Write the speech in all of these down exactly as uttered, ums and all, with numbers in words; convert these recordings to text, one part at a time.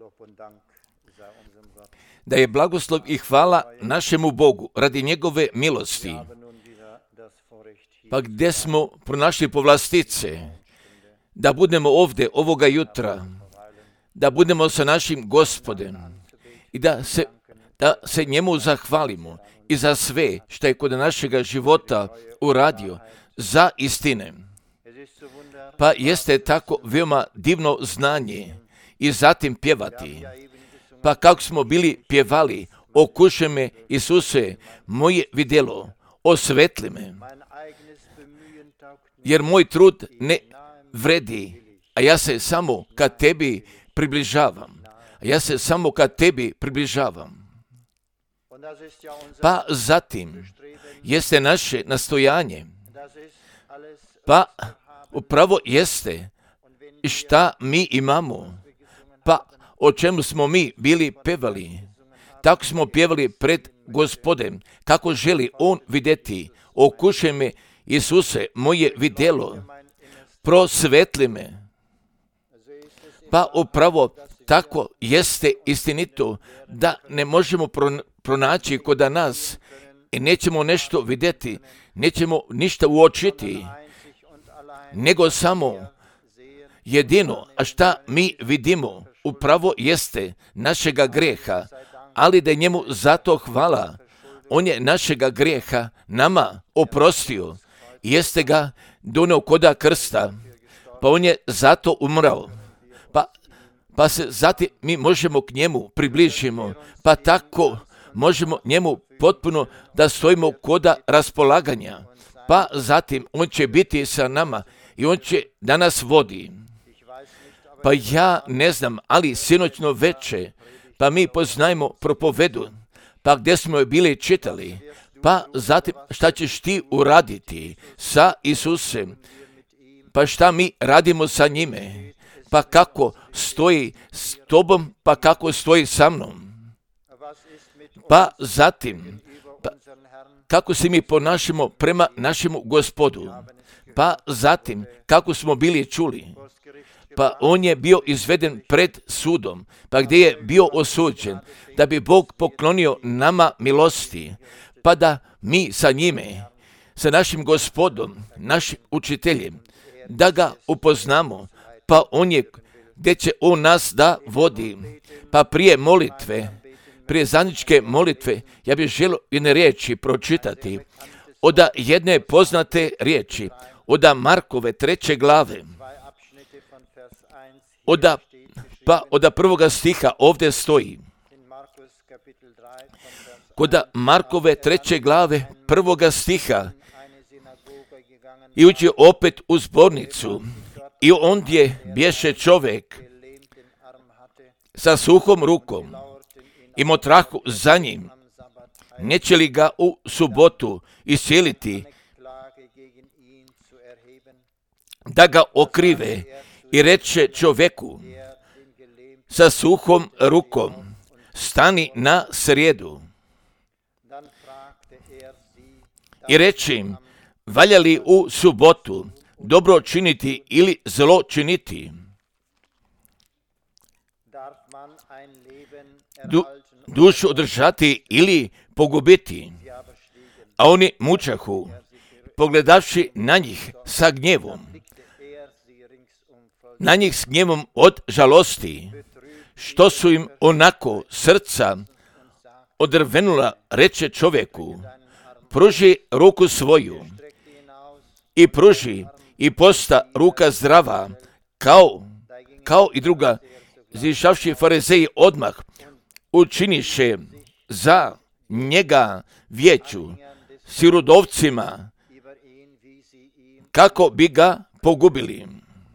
Da je blagoslov i hvala našemu Bogu radi njegove milosti. Pa gdje smo pronašli povlastice da budemo ovdje ovoga jutra, da budemo sa našim Gospodem i da se, da se njemu zahvalimo i za sve što je kod našega života uradio za istine. Pa jeste tako veoma divno znanje i zatim pjevati. Pa kako smo bili pjevali, okušaj me Isuse, moje vidjelo, osvetli me, jer moj trud ne vredi, a ja se samo kad tebi približavam. A ja se samo kad tebi približavam. Pa zatim jeste naše nastojanje. Pa upravo jeste šta mi imamo. Pa o čemu smo mi bili pevali. Tako smo pjevali pred Gospodem, kako želi On vidjeti. Okušaj me, Isuse, moje vidjelo, prosvetli me. Pa upravo tako jeste istinito da ne možemo pronaći kod nas i nećemo nešto vidjeti, nećemo ništa uočiti, nego samo jedino, a šta mi vidimo, upravo jeste našega greha, ali da je njemu zato hvala. On je našega greha nama oprostio, jeste ga donio koda krsta, pa on je zato umrao. Pa, pa se zatim mi možemo k njemu približimo, pa tako možemo njemu potpuno da stojimo koda raspolaganja. Pa zatim on će biti sa nama i on će da nas vodi. Pa ja ne znam, ali sinoćno veče, pa mi poznajemo propovedu, pa gdje smo je bili čitali, pa zatim šta ćeš ti uraditi sa Isusem, pa šta mi radimo sa njime, pa kako stoji s tobom, pa kako stoji sa mnom. Pa zatim, pa kako se mi ponašamo prema našemu Gospodu, pa zatim kako smo bili čuli, pa on je bio izveden pred sudom, pa gdje je bio osuđen, da bi Bog poklonio nama milosti, pa da mi sa njime, sa našim Gospodom, našim učiteljem, da ga upoznamo, pa on je, gdje će on nas da vodi, pa prije molitve, prije zajedničke molitve, ja bih želio jedne riječi pročitati, od jedne poznate riječi, od Markove treće glave, od, pa od prvoga stiha ovdje stoji, kod Markove treće glave prvoga stiha, i uđe opet u zbornicu, i ondje bješe čovjek sa suhom rukom, i motrahu za njim, neće li ga u subotu iscijeliti, da ga okrive, i reče čovjeku sa suhom rukom, stani na srijedu. I reče im, valja li u subotu dobro činiti ili zlo činiti? Du, dušu održati ili pogubiti? A oni mučahu, pogledavši na njih sa gnjevom, na njih s gnjevom od žalosti, što su im onako srca odrvenula, reče čovjeku, pruži ruku svoju, i pruži, i posta ruka zdrava, kao, kao i druga. Zišavši farizeji odmah učiniše za njega vijeću sirodovcima, kako bi ga pogubili.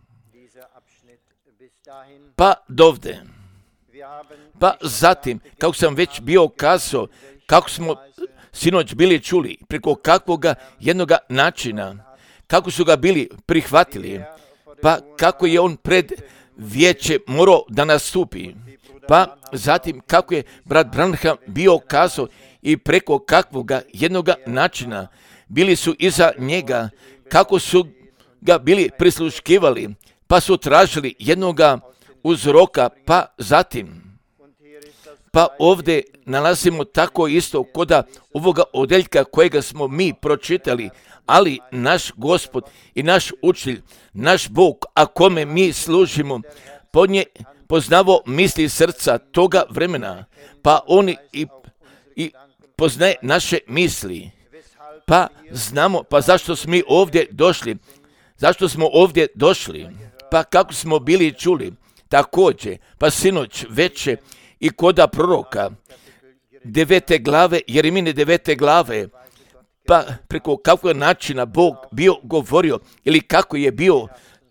Pa dovde. Pa zatim, kako sam već bio kazao, kako smo sinoć bili čuli, preko kakvoga jednoga načina, kako su ga bili prihvatili, pa kako je on pred vijeće morao da nastupi, pa zatim kako je brat Branham bio kazao i preko kakvoga jednoga načina bili su iza njega, kako su ga bili prisluškivali, pa su tražili jednoga uzroka, pa zatim. Pa ovdje nalazimo tako isto koda ovoga odeljka kojega smo mi pročitali, ali naš Gospod i naš učitelj, naš Bog, a kome mi služimo, podnje poznavo misli srca toga vremena, pa on i, i poznaje naše misli. Pa znamo, pa zašto smo mi ovdje došli? Zašto smo ovdje došli? Pa kako smo bili čuli? Također, pa sinoć veče i koda proroka, devete glave, Jeremine devete glave, pa preko kakvog načina Bog bio govorio ili kako je bio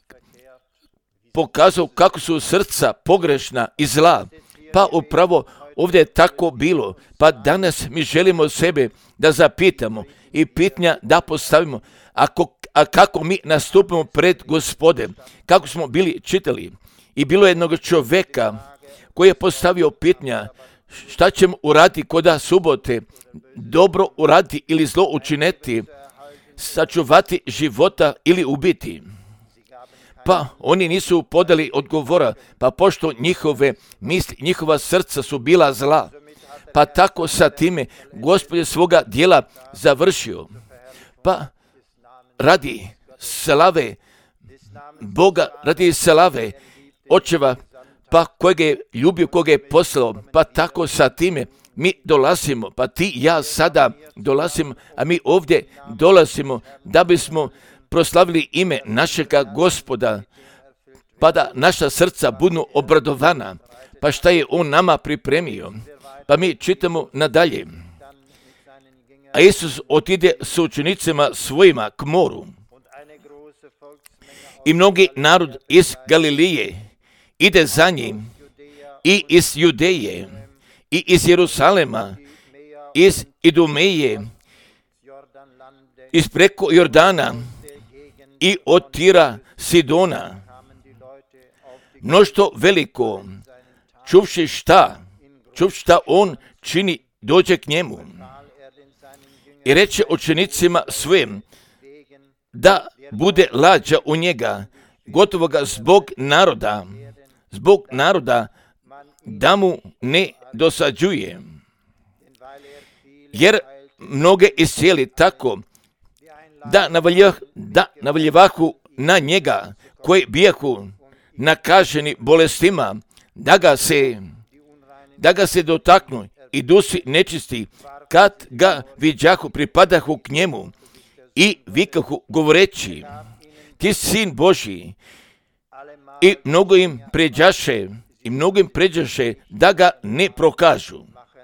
pokazao kako su srca pogrešna i zla. Pa upravo ovdje je tako bilo. Pa danas mi želimo sebe da zapitamo i pitanja da postavimo, ako, a kako mi nastupimo pred Gospodem, kako smo bili čitali. I bilo je jednog čovjeka koji je postavio pitanja, šta ćemo uraditi koda subote, dobro uraditi ili zlo učiniti, sačuvati života ili ubiti. Pa oni nisu podali odgovora, pa pošto njihove misli, njihova srca su bila zla, pa tako sa time Gospod je svoga dijela završio. Pa radi slave Boga, radi slave očeva, pa kojeg je ljubio, koga je poslao, pa tako sa time mi dolazimo, pa ti i ja sada dolazimo, a mi ovdje dolazimo da bismo proslavili ime našega Gospoda, pa da naša srca budu obradovana, pa šta je on nama pripremio. Pa mi čitamo nadalje. A Isus otide s učenicima svojima k moru. I mnogi narod iz Galilije ide za njim, i iz Judeje, i iz Jerusalema, iz Idumeje, iz preko Jordana, i od Tira Sidona. Mnoštvo veliko, čuvši šta, čuvši šta on čini, dođe k njemu. I reče učenicima svojim da bude lađa u njega, gotovo ga zbog naroda, zbog naroda da mu ne dosađuje. Jer mnoge iscijeli tako da, navaljiva, da navaljivahu na njega koji bijahu nakaženi bolestima, da ga se, da ga se dotaknu i dusi nečisti, kad ga viđahu pripadahu k njemu i vikahu govoreći, ti sin Božji, i mnogo im pređaše, i mnogo im pređaše da ga ne prokažu.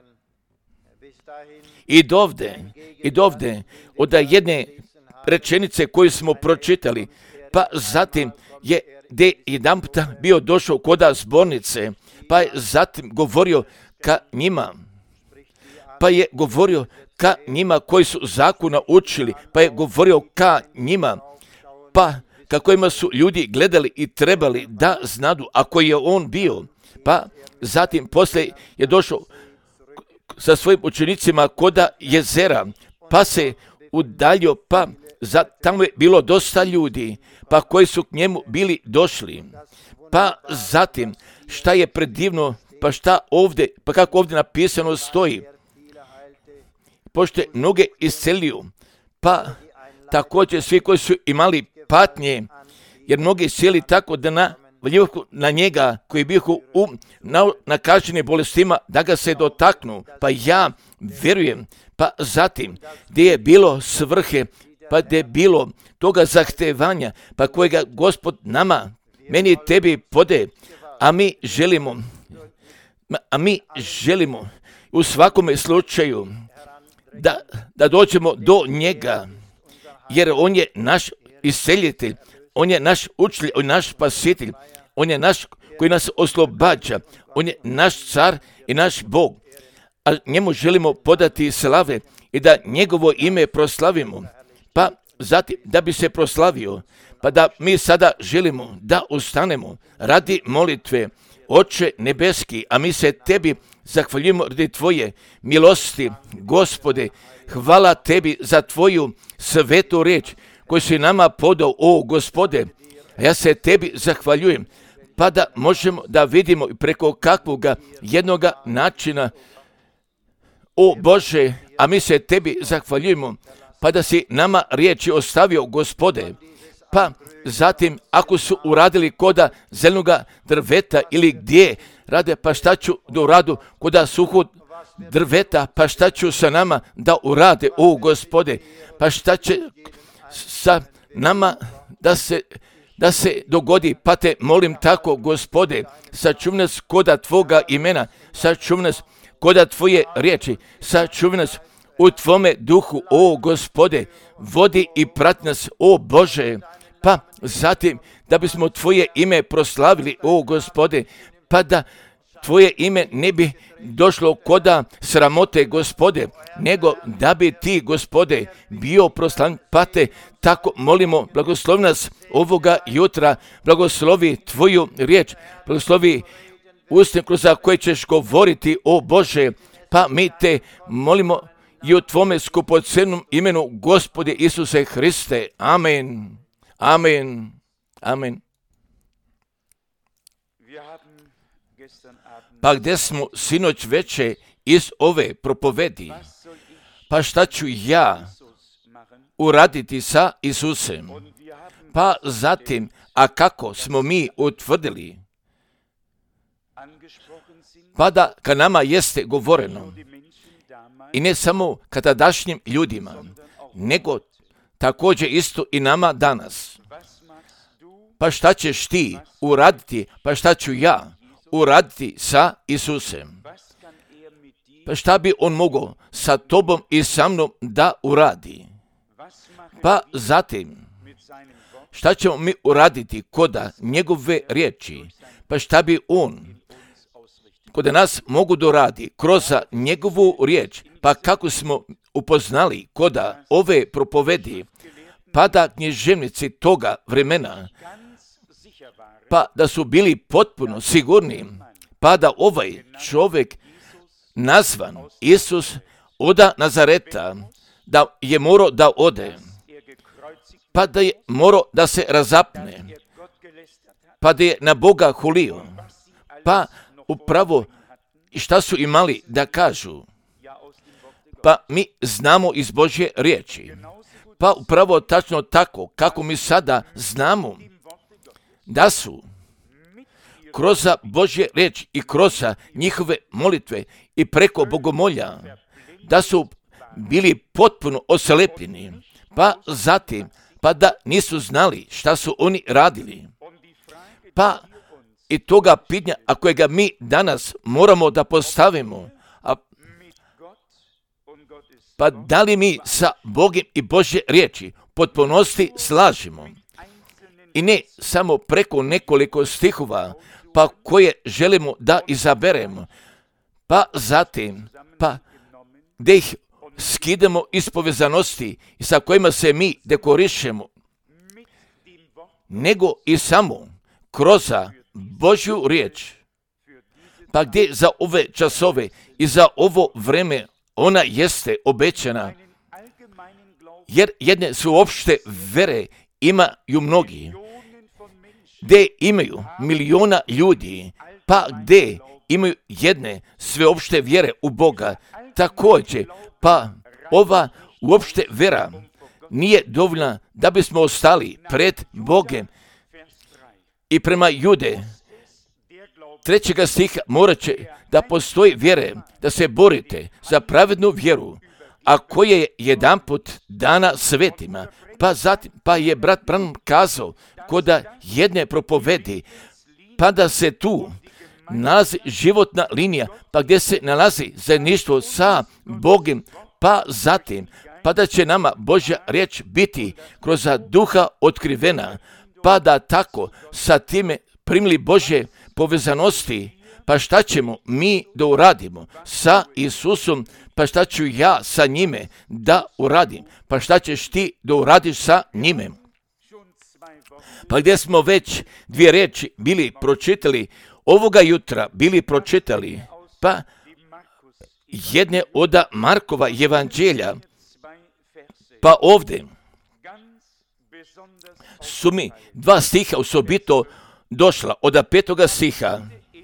I dovde, i dovde, od jedne rečenice koju smo pročitali, pa zatim je de jedan puta bio došao koda zbornice, pa je zatim govorio ka njima, pa je govorio ka njima koji su zakona učili, pa je govorio ka njima, pa kako ima su ljudi gledali i trebali da znadu ako je on bio, pa zatim poslije je došao sa svojim učenicima koda jezera, pa se udaljio, pa za, tamo je bilo dosta ljudi, pa koji su k njemu bili došli. Pa zatim, šta je predivno, pa šta ovdje, pa kako ovdje napisano stoji, pošto je mnoge iscelio, pa također svi koji su imali patnje, jer mnogi sjeli tako da na, na njega koji je bio u na, nakaženi bolestima, da ga se dotaknu, pa ja vjerujem, pa zatim gdje je bilo svrhe, pa gdje je bilo toga zahtevanja, pa kojega Gospod nama, meni i tebi pode, a mi želimo, a mi želimo u svakome slučaju da, da dođemo do njega, jer on je naš iscelitelj, on je naš učitelj, on je naš spasitelj, on je naš koji nas oslobađa, on je naš car i naš Bog, a njemu želimo podati slave i da njegovo ime proslavimo, pa zatim da bi se proslavio, pa da mi sada želimo da ustanemo radi molitve. Oče nebeski, a mi se tebi zahvaljujemo radi tvoje milosti, Gospode, hvala tebi za tvoju svetu riječ koju si nama podao, o Gospode, ja se tebi zahvaljujem, pa da možemo da vidimo preko kakvoga jednoga načina, o Bože, a mi se Tebi zahvaljujemo, pa da si nama riječi ostavio, Gospode, pa zatim ako su uradili koda zelenoga drveta ili gdje rade, pa šta ću da uradu koda suhog drveta, pa šta ću sa nama da urade, o Gospode, pa šta će sa nama da se, da se dogodi, pa te molim tako, Gospode, sačuvaj nas koda Tvoga imena, sačuvaj nas koda Tvoje riječi, sačuvaj nas u Tvome duhu, o Gospode, vodi i prati nas, o Bože, pa zatim da bismo Tvoje ime proslavili, o Gospode, pa da Tvoje ime ne bi došlo koda sramote, Gospode, nego da bi Ti, Gospode, bio proslavljen, pa te tako molimo, blagoslovi nas ovoga jutra, blagoslovi Tvoju riječ, blagoslovi usta kroz koje ćeš govoriti, o Bože, pa mi te molimo i u Tvome skupocenom imenu, Gospode Isuse Hriste. Amen. Amen. Amen. Pa gdje smo sinoć veče iz ove propovedi, pa šta ću ja uraditi sa Isusem? Pa zatim, a kako smo mi utvrdili, pa da ka nama jeste govoreno, i ne samo ka tadašnjim ljudima, nego također isto i nama danas. Pa šta ćeš ti uraditi, pa šta ću ja uraditi sa Isusem? Pa šta bi on mogao sa tobom i sa mnom da uradi? Pa zatim, šta ćemo mi uraditi koda njegove riječi? Pa šta bi on koda nas mogu doradi kroz njegovu riječ? Pa kako smo upoznali koda ove propovedi, pa da književnici toga vremena, pa da su bili potpuno sigurni, pa da ovaj čovjek nazvan Isus od Nazareta, da je morao da ode, pa da je morao da se razapne, pa da je na Boga hulio, pa upravo šta su imali da kažu, pa mi znamo iz Božje riječi, pa upravo tačno tako kako mi sada znamo da su kroz Božje riječ i kroz njihove molitve i preko bogomolja, da su bili potpuno oslepljeni, pa zatim, pa da nisu znali šta su oni radili. Pa i toga pitanja, a kojega mi danas moramo da postavimo, a pa da li mi sa Bogom i Božje riječi potpunosti slažemo? I ne samo preko nekoliko stihova, pa koje želimo da izaberemo, pa zatim, pa gdje ih skidamo iz povezanosti i sa kojima se mi dekorišemo, nego i samo kroz Božju riječ, pa gdje za ove časove i za ovo vreme ona jeste obećana, jer jedne sveopšte vere imaju mnogi, gdje imaju miliona ljudi, pa gdje imaju jedne sveopšte vjere u Boga, također, pa ova uopšte vera nije dovoljna da bismo ostali pred Bogom. I prema Jude, trećega stiha, morat će da postoji vjere, da se borite za pravednu vjeru, a koja je jedanput dana svetima. Pa zatim, pa je brat Branham kazao, koda jedne propovedi, pa da se tu nalazi životna linija, pa gdje se nalazi zajedništvo sa Bogom, pa zatim, pa da će nama Božja riječ biti kroz duha otkrivena, pa da tako sa time primili Božje povezanosti, pa šta ćemo mi da uradimo sa Isusom, pa šta ću ja sa njime da uradim, pa šta ćeš ti da uradiš sa njime. Pa gdje smo već dvije riječi bili pročitali, ovoga jutra bili pročitali, pa jedne od Markova evanđelja, pa ovdje su mi dva stiha osobito došla od petoga stiha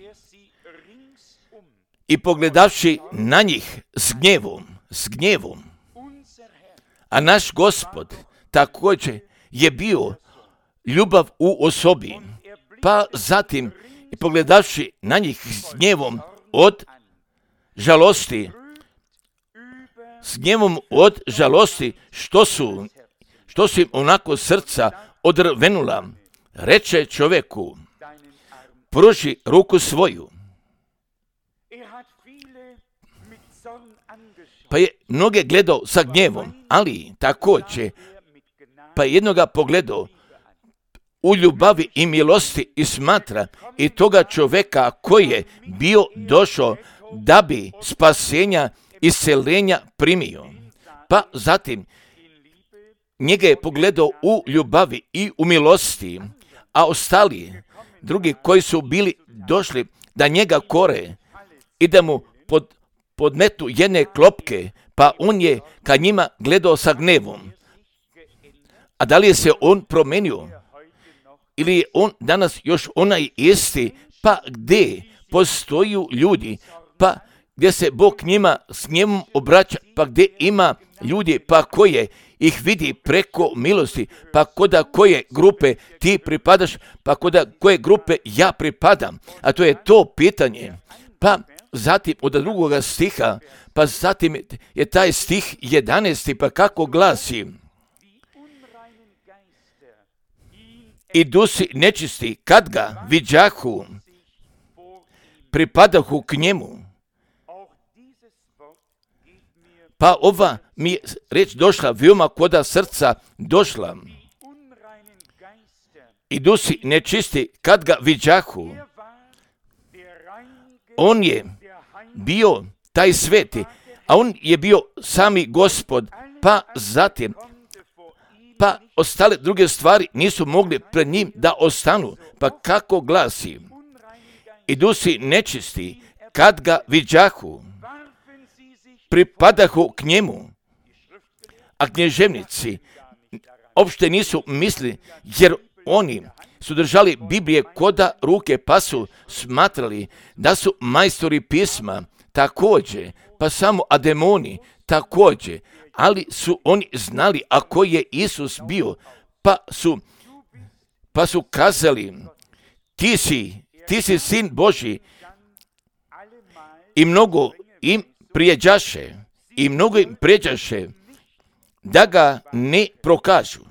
i pogledavši na njih s gnjevom, s gnjevom, a naš Gospod također je bio ljubav u osobi, pa zatim i pogledavši na njih s gnjevom od žalosti, s gnjevom od žalosti, što su, što su im onako srca odrvenula, reče čovjeku, pruži ruku svoju. Pa je mnoge gledao sa gnjevom, ali također, pa jednoga pogledao u ljubavi i milosti i smatra i toga čovjeka koji je bio došao da bi spasenja i isceljenja primio. Pa zatim njega je pogledao u ljubavi i u milosti, a ostali drugi koji su bili došli da njega kore i da mu pod, podmetu jedne klopke, pa on je ka njima gledao sa gnevom. A da li je se on promenio? Ili je on danas još onaj isti, pa gdje postoji ljudi, pa gdje se Bog njima s njim obraća, pa gdje ima ljudi, pa koje ih vidi preko milosti, pa koda koje grupe ti pripadaš, pa koda koje grupe ja pripadam. A to je to pitanje. Pa zatim od drugoga stiha, pa zatim je taj stih jedanaesti, pa kako glasi? I dusi nečisti, kad ga viđahu, pripadahu k njemu. Pa ova mi je reč došla, veoma koda srca došla. I dusi nečisti, kad ga viđahu. On je bio taj sveti, a on je bio sami Gospod, pa zatim, pa ostale druge stvari nisu mogli pred njim da ostanu. Pa kako glasi? I dusi nečisti, kad ga viđahu, pripadahu k njemu. A knježevnici opšte nisu mislili, jer oni su držali Biblije koda ruke, pa su smatrali da su majstori pisma također, pa samo a demoni također, ali su oni znali ako je Isus bio, pa su, pa su kazali, ti si, ti si sin Božji, i mnogo im prijeđaše, i mnogo im prijeđaše da ga ne prokažu.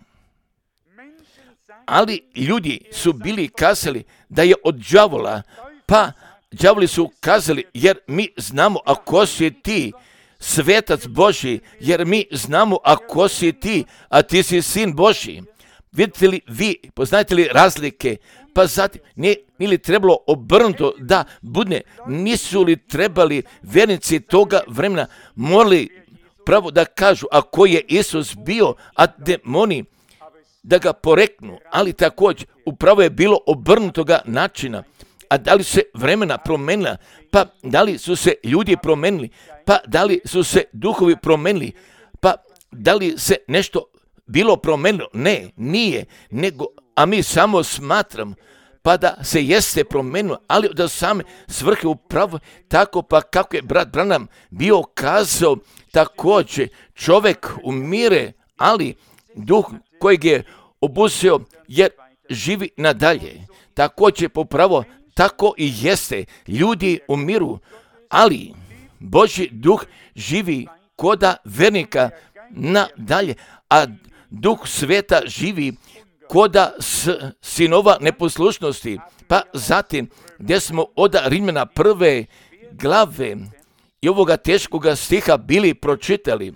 Ali ljudi su bili kazali da je od đavola, pa đavoli su kazali, jer mi znamo ako si ti svetac Božji, jer mi znamo ako si ti, a ti si sin Božji. Vidite li vi, poznajete li razlike? Pa zatim, nije, nije li trebalo obrnuto da budne, nisu li trebali vernici toga vremena morali pravo da kažu ako je Isus bio, a demoni da ga poreknu, ali također upravo je bilo obrnutoga načina. A da li se vremena promenila, pa da li su se ljudi promenili, pa da li su se duhovi promenili, pa da li se nešto bilo promenilo? Ne, nije, nego, a mi samo smatram, pa da se jeste promenilo, ali da same svrhe upravo tako, pa kako je brat Branham bio kazao, također čovjek umire, ali duh kojeg je obuzeo jer živi nadalje. Također popravo tako i jeste, ljudi umiru, ali Božji duh živi koda vernika nadalje, a duh sveta živi koda s sinova neposlušnosti. Pa zatim, gdje smo od Rimljana prve glave i ovoga teškoga stiha bili pročitali,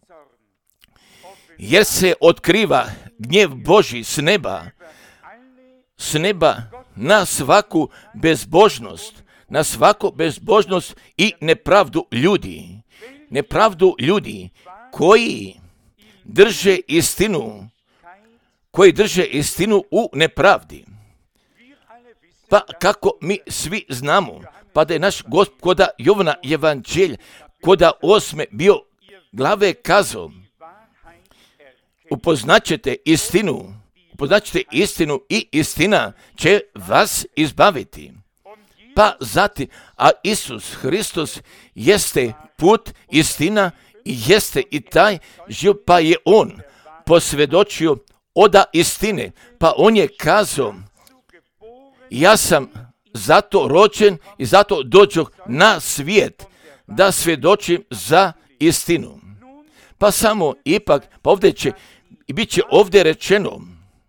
jer se otkriva gnjev Božji s neba, s neba na svaku bezbožnost, na svaku bezbožnost i nepravdu ljudi, nepravdu ljudi koji drže istinu, koji drže istinu u nepravdi. Pa kako mi svi znamo, pa da je naš Gospod koda Jovana evanđelj, koda osme bio glave kazao, upoznaćete istinu, poznaćete istinu i istina će vas izbaviti. Pa zatim, a Isus Hristos jeste put, istina i jeste i taj život, pa je on posvjedočio oda istine, pa on je kazao, ja sam zato rođen i zato dođoh na svijet da svjedočim za istinu. Pa samo ipak, pa ovdje će, i bit će ovdje rečeno,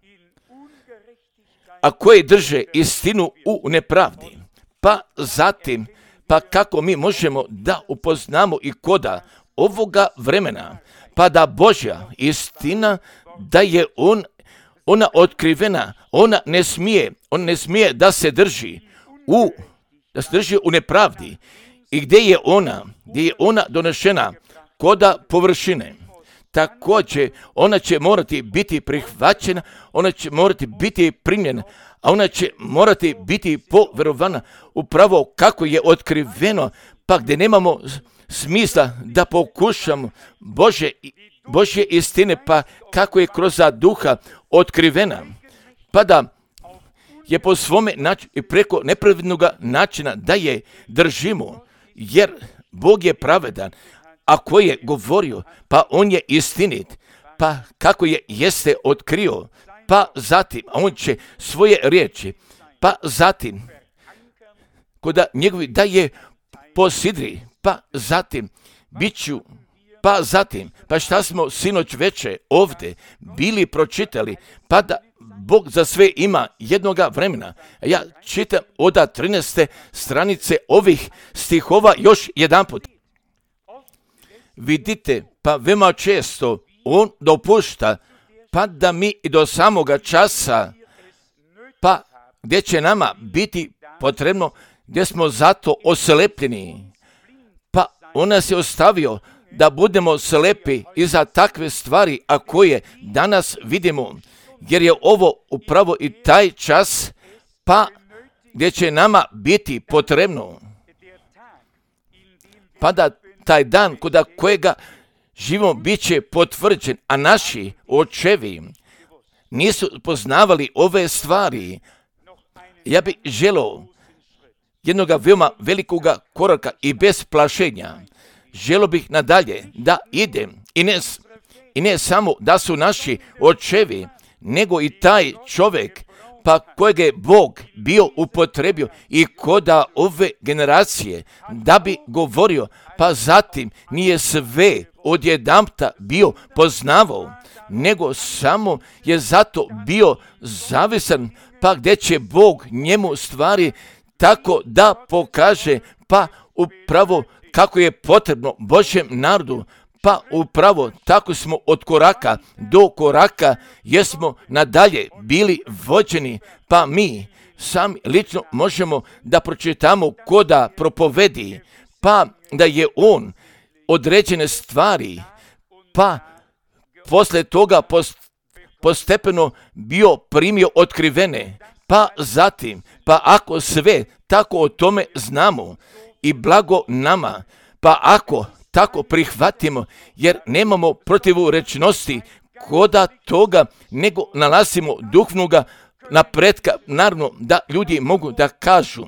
a koji drže istinu u nepravdi. Pa zatim, pa kako mi možemo da upoznamo i koda ovoga vremena, pa da Božja istina, da je on, ona otkrivena, ona ne smije, on ne smije da se drži u, da se drži u nepravdi. I gdje je ona, gdje je ona donešena koda površine. Također, ona će morati biti prihvaćena, ona će morati biti primljena, a ona će morati biti poverovana upravo kako je otkriveno, pa gdje nemamo smisla da pokušamo Bože, Božje istine, pa kako je kroz duha otkrivena, pa da je po svome načinu i preko nepravednog načina da je držimo, jer Bog je pravedan, ako je govorio, pa on je istinit, pa kako je jeste otkrio, pa zatim, a on će svoje riječi, pa zatim, koda njegovi da je posidri, pa zatim, bit ću, pa zatim, pa šta smo sinoć veče ovdje bili pročitali, pa da Bog za sve ima jednoga vremena. Ja čitam od trinaeste stranice ovih stihova još jedan put. Vidite, pa veoma često on dopušta, pa da mi i do samoga časa, pa gdje će nama biti potrebno, gdje smo zato oslepljeni, pa on nas je ostavio da budemo slepi i za takve stvari, a koje danas vidimo, jer je ovo upravo i taj čas, pa gdje će nama biti potrebno, pa da taj dan kod kojega živimo bit će potvrđen, a naši očevi nisu poznavali ove stvari. Ja bih želio jednoga veoma velikoga koraka i bez plašenja. Želio bih nadalje da idem i ne, i ne samo da su naši očevi, nego i taj čovjek pa kojeg je Bog bio upotrebio i koda ove generacije da bi govorio, pa zatim nije sve odjedanputa bio poznavao, nego samo je zato bio zavisan, pa gdje će Bog njemu stvari tako da pokaže, pa upravo kako je potrebno Božjem narodu, pa upravo tako smo od koraka do koraka jesmo nadalje bili vođeni, pa mi sami lično možemo da pročitamo koda propovedi, pa da je on određene stvari, pa posle toga post, postepeno bio primio otkrivene, pa zatim, pa ako sve tako o tome znamo i blago nama, pa ako tako prihvatimo, jer nemamo protivrečnosti koda toga, nego nalazimo duhovnoga napretka, naravno da ljudi mogu da kažu,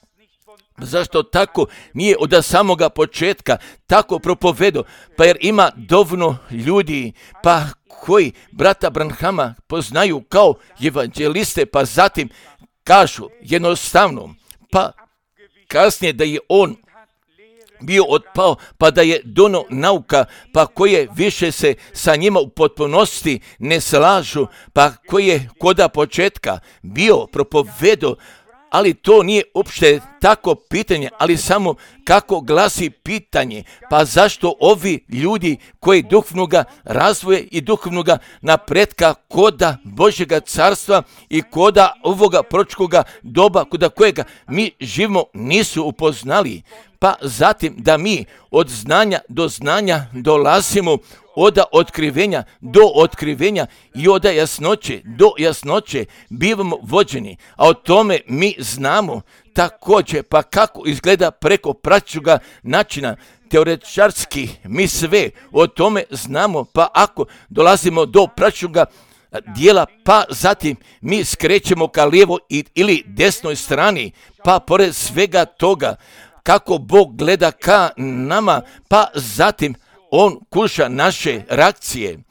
zašto tako nije od samoga početka tako propovedo, pa jer ima dovoljno ljudi, pa koji brata Branhama poznaju kao evanđeliste, pa zatim kažu jednostavno, pa kasnije da je on bio otpao, pa da je dono nauka, pa koje više se sa njima u potpunosti ne slažu, pa koje koda početka bio propovedo, ali to nije uopšte tako pitanje, ali samo kako glasi pitanje, pa zašto ovi ljudi koji duhovnoga razvoja i duhovnoga napretka koda Božjega carstva i koda ovoga proročkoga doba koda kojega mi živimo nisu upoznali, pa zatim da mi od znanja do znanja dolazimo, od otkrivenja do otkrivenja i od jasnoće do jasnoće bivamo vođeni, a o tome mi znamo također, pa kako izgleda preko praćuga načina, teoretičarski mi sve o tome znamo, pa ako dolazimo do praćuga dijela, pa zatim mi skrećemo ka lijevo ili desnoj strani, pa pored svega toga, kako Bog gleda ka nama, pa zatim On kuša naše reakcije.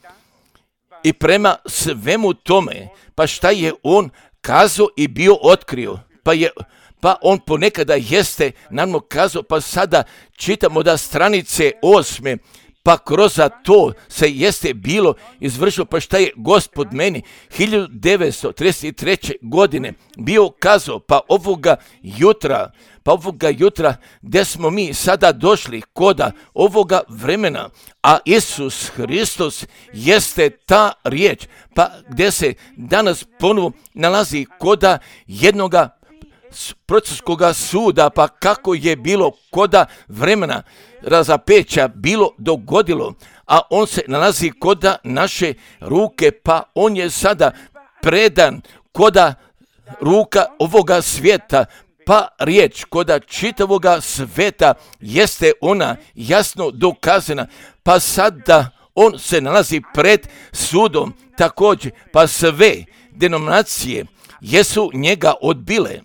I prema svemu tome, pa šta je On kazao i bio otkrio, pa je pa On ponekada jeste nam kazao, pa sada čitamo da stranice osme, pa kroz to se jeste bilo izvršilo, pa šta je Gospod meni hiljadu devetsto trideset treće. godine bio kazao, pa ovoga jutra, pa ovoga jutra gdje smo mi sada došli koda ovoga vremena, a Isus Hristos jeste ta riječ, pa gdje se danas ponovo nalazi koda jednoga proceskoga suda, pa kako je bilo koda vremena razapeća bilo dogodilo, a on se nalazi koda naše ruke, pa on je sada predan koda ruka ovoga svijeta, pa riječ koda čitavoga sveta jeste ona jasno dokazana, pa sada on se nalazi pred sudom također, pa sve denominacije jesu njega odbile.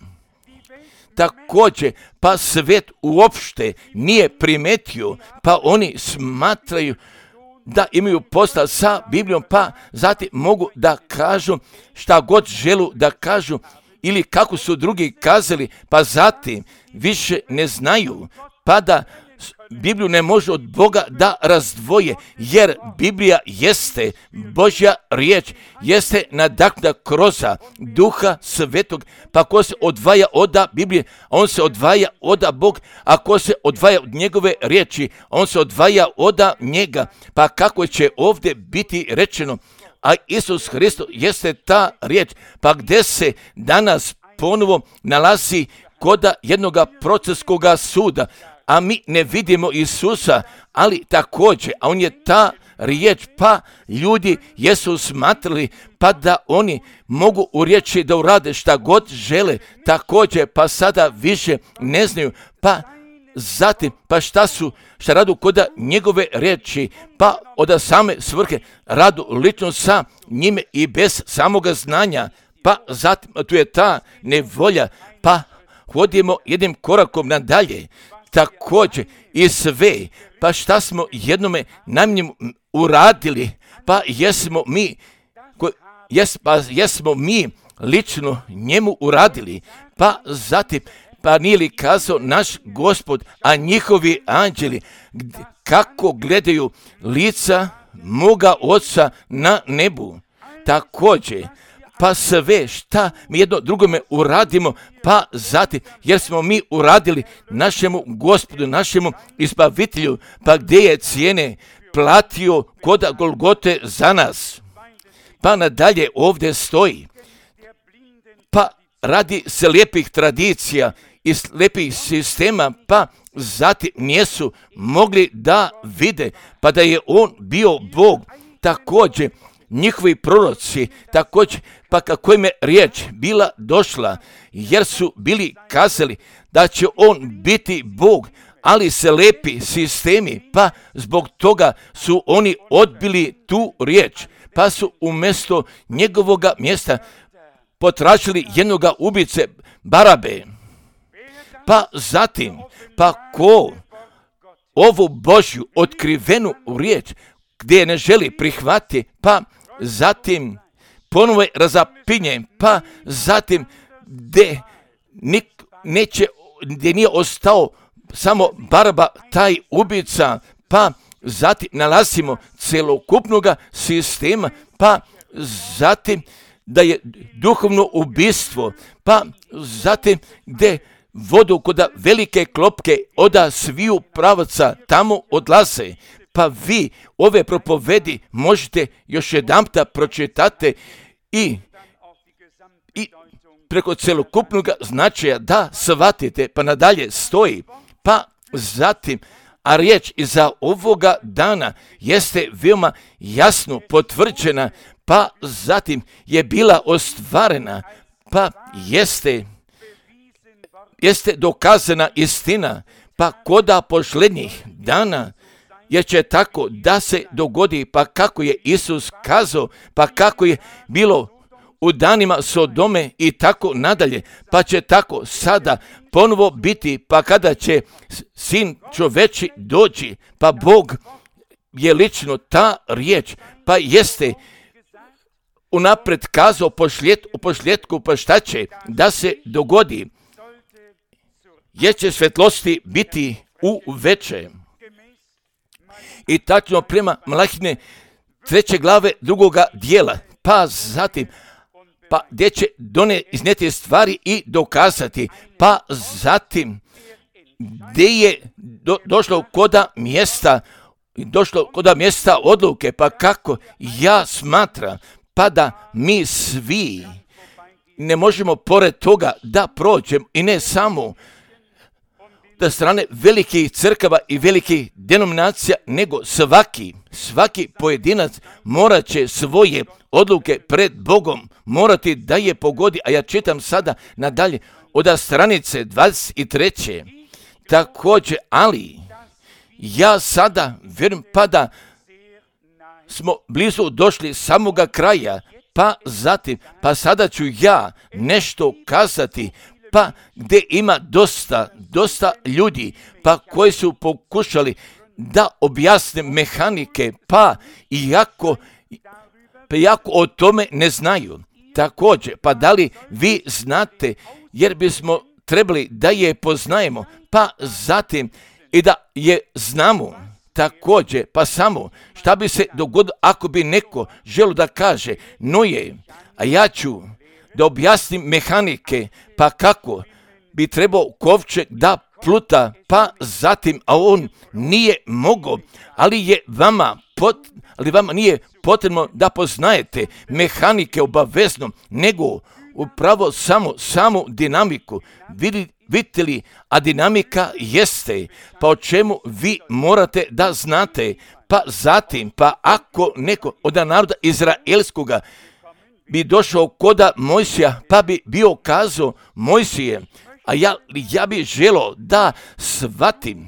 Također, pa svijet uopšte nije primetio, pa oni smatraju da imaju posla sa Biblijom, pa zatim mogu da kažu šta god želu da kažu ili kako su drugi kazali, pa zatim više ne znaju, pa da Bibliju ne može od Boga da razdvoje, jer Biblija jeste Božja riječ, jeste nadahnuta kroz Duha Svetog, pa ko se odvaja od Biblije, on se odvaja od Bog, a ko se odvaja od njegove riječi, on se odvaja od njega, pa kako će ovdje biti rečeno, a Isus Hristos jeste ta riječ, pa gdje se danas ponovo nalazi koda jednoga proceskoga suda, a mi ne vidimo Isusa, ali također, a on je ta riječ, pa ljudi jesu smatrali, pa da oni mogu u riječi da urade šta god žele, također, pa sada više ne znaju, pa zatim, pa šta su, šta radu koda njegove riječi, pa od same svrhe radu lično sa njime i bez samoga znanja, pa zatim, tu je ta nevolja, pa hodimo jednim korakom nadalje, također i sve, pa šta smo jednome namjenju uradili, pa jesmo mi, ko, jes, pa jesmo mi lično njemu uradili, pa zatim, pa nije li kazao naš Gospod, a njihovi anđeli, kako gledaju lica moga Oca na nebu, također, pa sve šta mi jedno drugome uradimo, pa zatim, jer smo mi uradili našemu Gospodu, našemu Izbavitelju, pa gdje je cijene platio koda Golgote za nas. Pa nadalje ovdje stoji, pa radi se lijepih tradicija i lijepih sistema, pa zatim nisu mogli da vide, pa da je on bio Bog, također, njihovi proroci, također, pa kako im je riječ bila došla, jer su bili kazali da će on biti Bog, ali se lepi sistemi, pa zbog toga su oni odbili tu riječ, pa su umjesto njegovoga mjesta potražili jednoga ubice Barabe. Pa zatim, pa ko ovu Božju otkrivenu riječ, gdje ne želi prihvatiti, pa zatim ponovo je razapinjen, pa zatim gdje neće, gdje nije ostao samo Baraba, taj ubica, pa zatim nalazimo celokupnog sistema, pa zatim da je duhovno ubistvo, pa zatim gdje vodu kod velike klopke oda sviju pravaca tamo odlaze, pa vi ove propovedi možete još jedanputa pročitati i, i preko celokupnog značaja da shvatite, pa nadalje stoji, pa zatim, a riječ iza ovoga dana jeste veoma jasno potvrđena, pa zatim je bila ostvarena, pa jeste, jeste dokazana istina, pa koda posljednjih dana jer će tako da se dogodi, pa kako je Isus kazao, pa kako je bilo u danima Sodome i tako nadalje, pa će tako sada ponovo biti, pa kada će Sin čoveči doći, pa Bog je lično ta riječ, pa jeste unapred kazao pošljet, u pošljetku, pa šta će da se dogodi, jer će svetlosti biti u veče. I tačno prema Malahine treće glave drugoga dijela, pa zatim, pa gdje će done iznijeti stvari i dokazati, pa zatim gdje je do, došlo koda mjesta, došlo koda mjesta odluke, pa kako ja smatram, pa da mi svi ne možemo pored toga da prođemo i ne samo da strane velikih crkava i velikih denominacija, nego svaki, svaki pojedinac morat će svoje odluke pred Bogom morati da je pogodi, a ja čitam sada nadalje od stranice dvadeset treće. Također, ali ja sada vjerujem pa da smo blizu došli samoga kraja, pa zatim, pa sada ću ja nešto kazati, pa gdje ima dosta, dosta ljudi, pa koji su pokušali da objasne mehanike, pa iako, pa iako o tome ne znaju. Također, pa da li vi znate, jer bismo trebali da je poznajemo, pa zatim i da je znamo. Također, pa samo šta bi se dogodilo ako bi neko želio da kaže, no je, a ja ću da objasnim mehanike, pa kako bi trebao kovčeg da pluta, pa zatim, a on nije mogao, ali je vama, pot, ali vama nije potrebno da poznajete mehanike obavezno, nego upravo samo, samu dinamiku. Vidi, vidite li, a dinamika jeste, pa o čemu vi morate da znate, pa zatim, pa ako neko od naroda izraelskoga bi došao koda Mojsija, pa bi bio kazao Mojsije, a ja, ja bi želio da shvatim,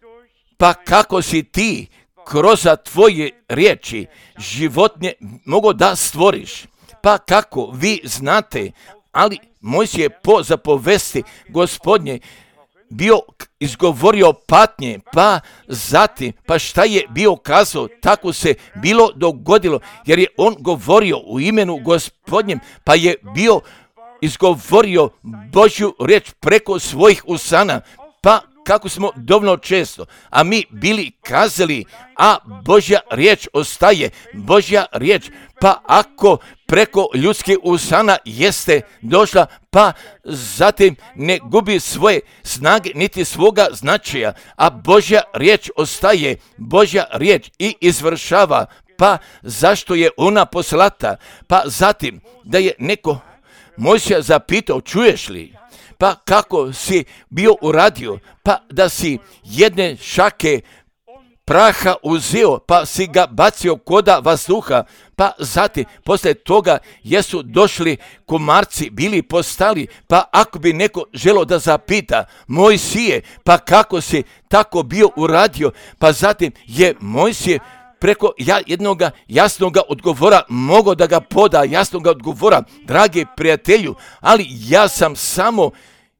pa kako si ti kroz tvoje riječi životnje mogo da stvoriš, pa kako vi znate, ali Mojsije po zapovesti Gospodnje bio izgovorio patnje, pa zatim, pa šta je bio kazao, tako se bilo dogodilo, jer je on govorio u imenu Gospodnjem, pa je bio izgovorio Božju riječ preko svojih usana, pa kako smo dovoljno često, a mi bili kazali, a Božja riječ ostaje, Božja riječ, pa ako preko ljudskih usana jeste došla, pa zatim ne gubi svoje snage niti svoga značaja, a Božja riječ ostaje, Božja riječ i izvršava, pa zašto je ona poslata, pa zatim da je neko Mojsija zapitao, čuješ li? Pa kako si bio uradio, pa da si jedne šake praha uzeo, pa si ga bacio koda vazduha, pa zatim, poslije toga jesu došli komarci, bili postali, pa ako bi neko želio da zapita, Mojsije, pa kako si tako bio uradio, pa zatim je Mojsije preko ja, jednoga jasnoga odgovora mogao da ga poda, jasnoga odgovora, dragi prijatelju, ali ja sam samo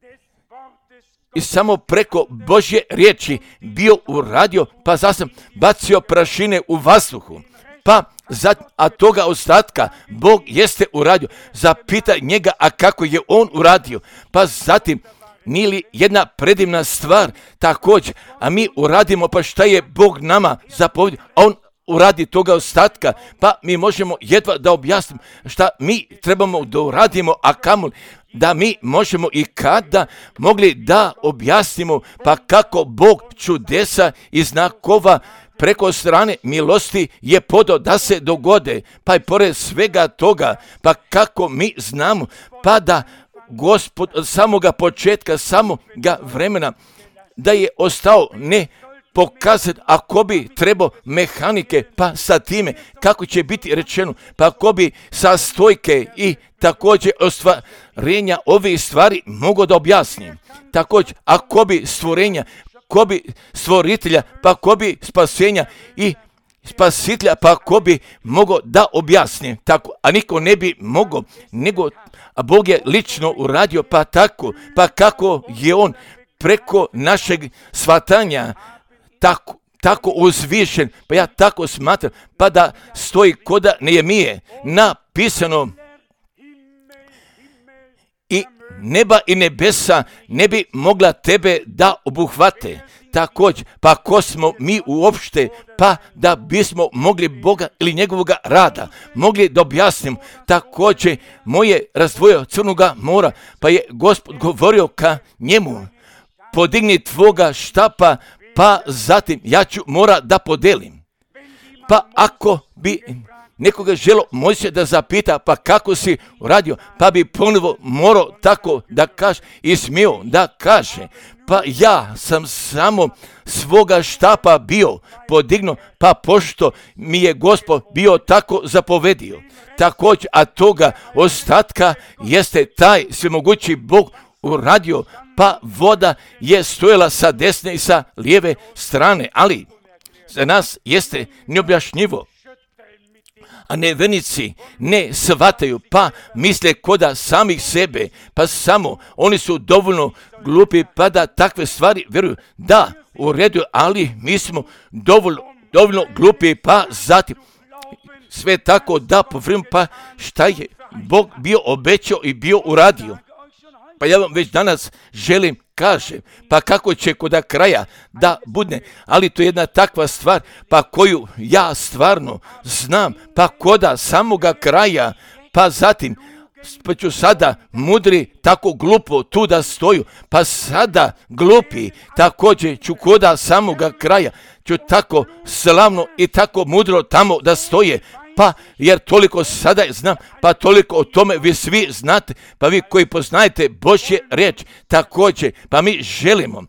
i samo preko Božje riječi bio uradio, pa za sam bacio prašine u vazduhu, pa za, a toga ostatka Bog jeste uradio, zapita njega, a kako je on uradio, pa zatim nije li jedna predivna stvar također, a mi uradimo, pa šta je Bog nama zapovjedio, a on uradi toga ostatka, pa mi možemo jedva da objasnimo šta mi trebamo da uradimo, a kamo da mi možemo i kada mogli da objasnimo, pa kako Bog čudesa i znakova preko strane milosti je podao da se dogode, pa i pored svega toga, pa kako mi znamo, pa da Gospod od samoga početka, samoga vremena, da je ostao ne pokazati ako bi trebao mehanike, pa sa time kako će biti rečeno, pa ako bi sa stojke i također ostvarenja ovih stvari mogo da objasnim. Također, ako bi stvorenja ko bi stvoritelja, pa ko bi spasenja i spasitelja, pa ko bi mogao da objasni tako, a niko ne bi mogao, nego a Bog je lično uradio, pa tako, pa kako je on preko našeg shvatanja tako, tako uzvišen, pa ja tako smatram, pa da stoji koda Nehemije napisano i neba i nebesa ne bi mogla tebe da obuhvate. Također, pa ko smo mi uopšte, pa da bismo mogli Boga ili njegovoga rada, mogli da objasnim, također moje razdvojio Crnoga mora, pa je Gospod govorio ka njemu, podigni tvoga štapa, pa zatim ja ću mora da podelim. Pa ako bi nekoga želo Mojsije da zapita, pa kako si uradio, pa bi ponovo morao tako da kaže i smio da kaže, pa ja sam samo svoga štapa bio podignuo, pa pošto mi je Gospod bio tako zapovedio. Također, a toga ostatka jeste taj svemogući Bog uradio, pa voda je stojala sa desne i sa lijeve strane, ali za nas jeste neobjašnjivo. A nevernici ne shvataju, pa misle koda samih sebe, pa samo oni su dovoljno glupi, pa da takve stvari vjeruju. Da, u redu, ali mi smo dovoljno, dovoljno glupi, pa zatim sve tako da povrim, pa šta je Bog bio obećao i bio uradio. Pa ja vam već danas želim kažem, pa kako će koda kraja da bude, ali to je jedna takva stvar, pa koju ja stvarno znam, pa koda samoga kraja, pa zatim, pa ću sada mudri tako glupo tu da stoju, pa sada glupi također ću koda samoga kraja, ću tako slavno i tako mudro tamo da stoje, pa jer toliko sada znam, pa toliko o tome vi svi znate, pa vi koji poznajete Božje riječ također, pa mi želimo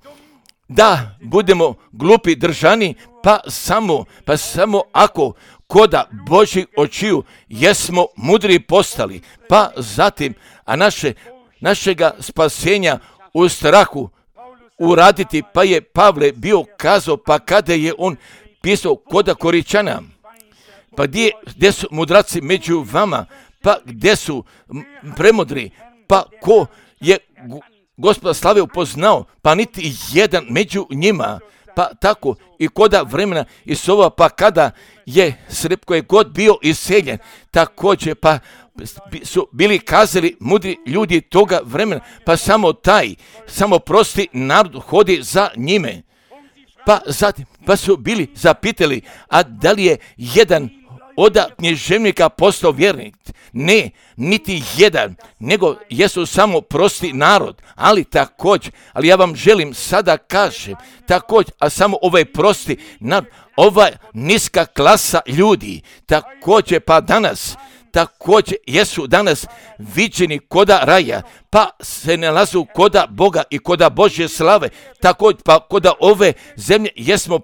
da budemo glupi držani, pa samo, pa samo ako koda Božjih očiju jesmo mudri postali, pa zatim, a naše, našega spasenja u strahu uraditi, pa je Pavle bio kazao, pa kada je on pisao koda Koričana, pa gdje, gdje su mudraci među vama, pa gdje su premudri, pa ko je Gospoda slave upoznao, pa niti jedan među njima, pa tako i koda vremena i sova, pa kada je Srep koji je god bio iseljen, također pa su bili kazali mudri ljudi toga vremena, pa samo taj, samo prosti narod hodi za njime. Pa zatim, pa su bili zapitali, a da li je jedan od književnika postao vjernik? Ne, niti jedan, nego jesu samo prosti narod, ali također, ali ja vam želim sada kažem, također, a samo ovaj prosti narod, ova niska klasa ljudi, također pa danas, također jesu danas viđeni koda raja, pa se nalazu koda Boga i koda Božje slave, također pa koda ove zemlje jesmo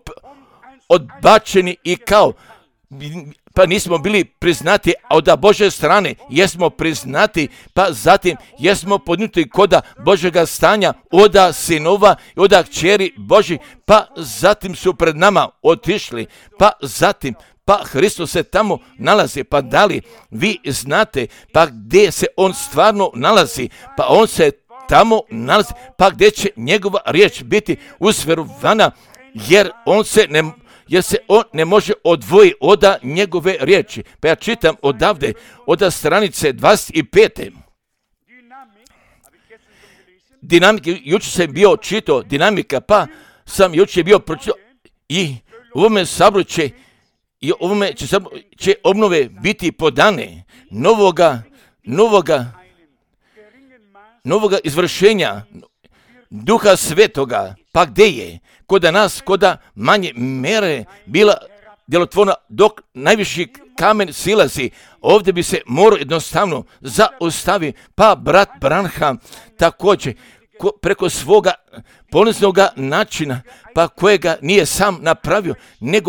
odbačeni i kao, pa nismo bili priznati, a od Božje strane jesmo priznati, pa zatim jesmo podnuti koda Božjega stanja, oda sinova i oda kćeri Božji, pa zatim su pred nama otišli, pa zatim pa Hristos se tamo nalazi, pa da li vi znate, pa gdje se on stvarno nalazi, pa on se tamo nalazi, pa gdje će njegova riječ biti usvjerovana, jer on se ne, jer se on ne može odvojiti od njegove riječi. Pa ja čitam odavde, od stranice dvadeset pet. Dinamika, jučer sam bio čitao dinamika, pa sam jučer bio pročitao i u ovome saboru će i ovome će, će obnove biti podane novoga, novoga, novoga izvršenja Duha Svetoga, pa gdje je? Koda nas, koda manje mere bila djelotvorna, dok najviši kamen silazi, ovdje bi se morao jednostavno zaustaviti, pa brat Branham također ko, preko svoga poniznoga načina, pa kojega nije sam napravio, nego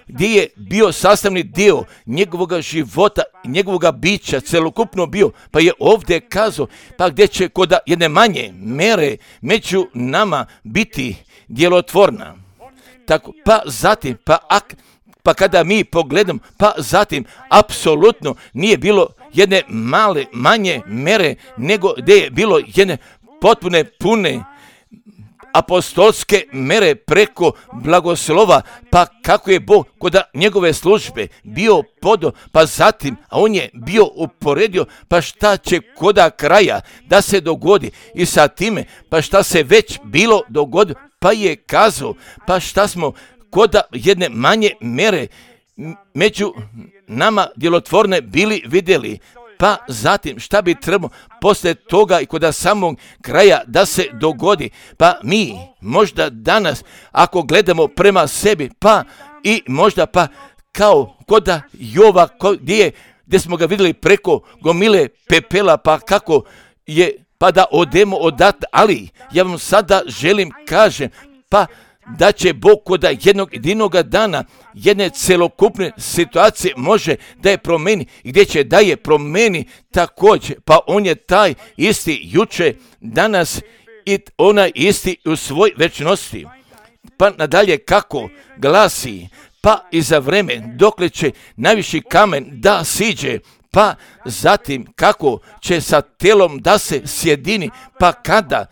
gdje je bio sastavni dio njegovog života, njegovog bića, celokupno bio, pa je ovdje kazao, pa gdje će kod jedne manje mere među nama biti djelotvorna. Tako, pa zatim, pa, ak, pa kada mi pogledamo, pa zatim, apsolutno nije bilo jedne male, manje mere, nego gdje je bilo jedne potpune, pune apostolske mere preko blagoslova, pa kako je Bog kod njegove službe bio podo, pa zatim, a on je bio uporedio, pa šta će koda kraja da se dogodi i sa time, pa šta se već bilo dogodilo, pa je kazao, pa šta smo kod jedne manje mere među nama djelotvorne bili vidjeli, pa zatim šta bi trebalo poslije toga i kod samog kraja da se dogodi, pa mi možda danas ako gledamo prema sebi, pa i možda pa kao kod Jova gdje, gdje smo ga vidjeli preko gomile pepela, pa kako je, pa da odemo odatle, ali ja vam sada želim kažem, pa da će Bog kod jednog jedinog dana jedne celokupne situacije može da je promeni, gdje će da je promeni također, pa on je taj isti juče, danas i onaj isti u svoj večnosti. Pa nadalje kako glasi, pa i za vreme dokle će najviši kamen da siđe, pa zatim kako će sa telom da se sjedini, pa kada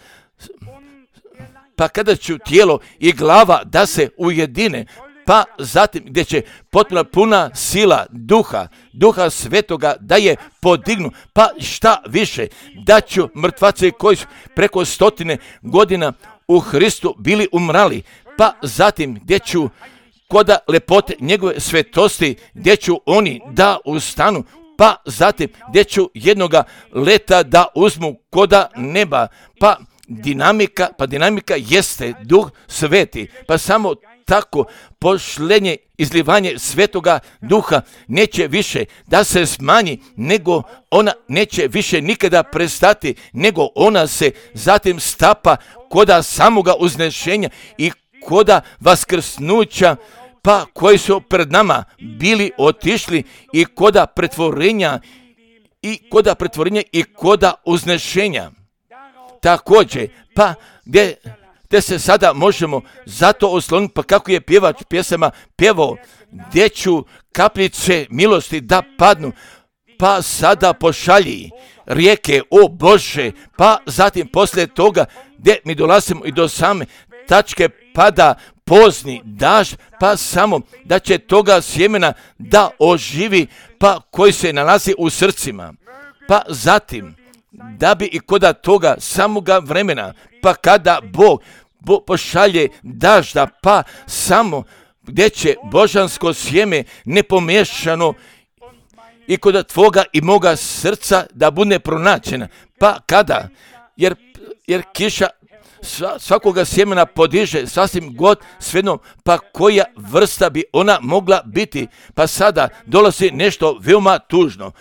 pa kada će tijelo i glava da se ujedine, pa zatim gdje će potpuno puna sila duha, duha svetoga da je podignu, pa šta više, da ću mrtvaci koji su preko stotine godina u Hristu bili umrali, pa zatim gdje ću koda lepote njegove svetosti, gdje ću oni da ustanu, pa zatim gdje ću jednoga leta da uzmu koda neba, pa dinamika, pa dinamika jeste duh sveti, pa samo tako pošlenje, izlivanje svetoga duha neće više da se smanji, nego ona neće više nikada prestati, nego ona se zatim stapa koda samoga uznešenja i koda vaskrsnuća, pa koji su pred nama bili otišli i koda pretvorenja i koda pretvorenja i koda uznešenja. Također, pa gdje, gdje se sada možemo zato osloniti, pa kako je pjevač pjesama pjevao, gdje ću kapljice milosti da padnu, pa sada pošalji rijeke, o Bože, pa zatim poslije toga gdje mi dolazimo i do same tačke pada pozni dažd, pa samo da će toga sjemena da oživi, pa koji se nalazi u srcima, pa zatim da bi i koda toga samoga vremena, pa kada Bog, Bog pošalje dažda, pa samo gdje će božansko sjeme nepomiješano i kod tvoga i moga srca da bude pronađena, pa kada, jer, jer kiša svakoga sjemena podiže sasvim god svejedno, pa koja vrsta bi ona mogla biti, pa sada dolazi nešto veoma tužno.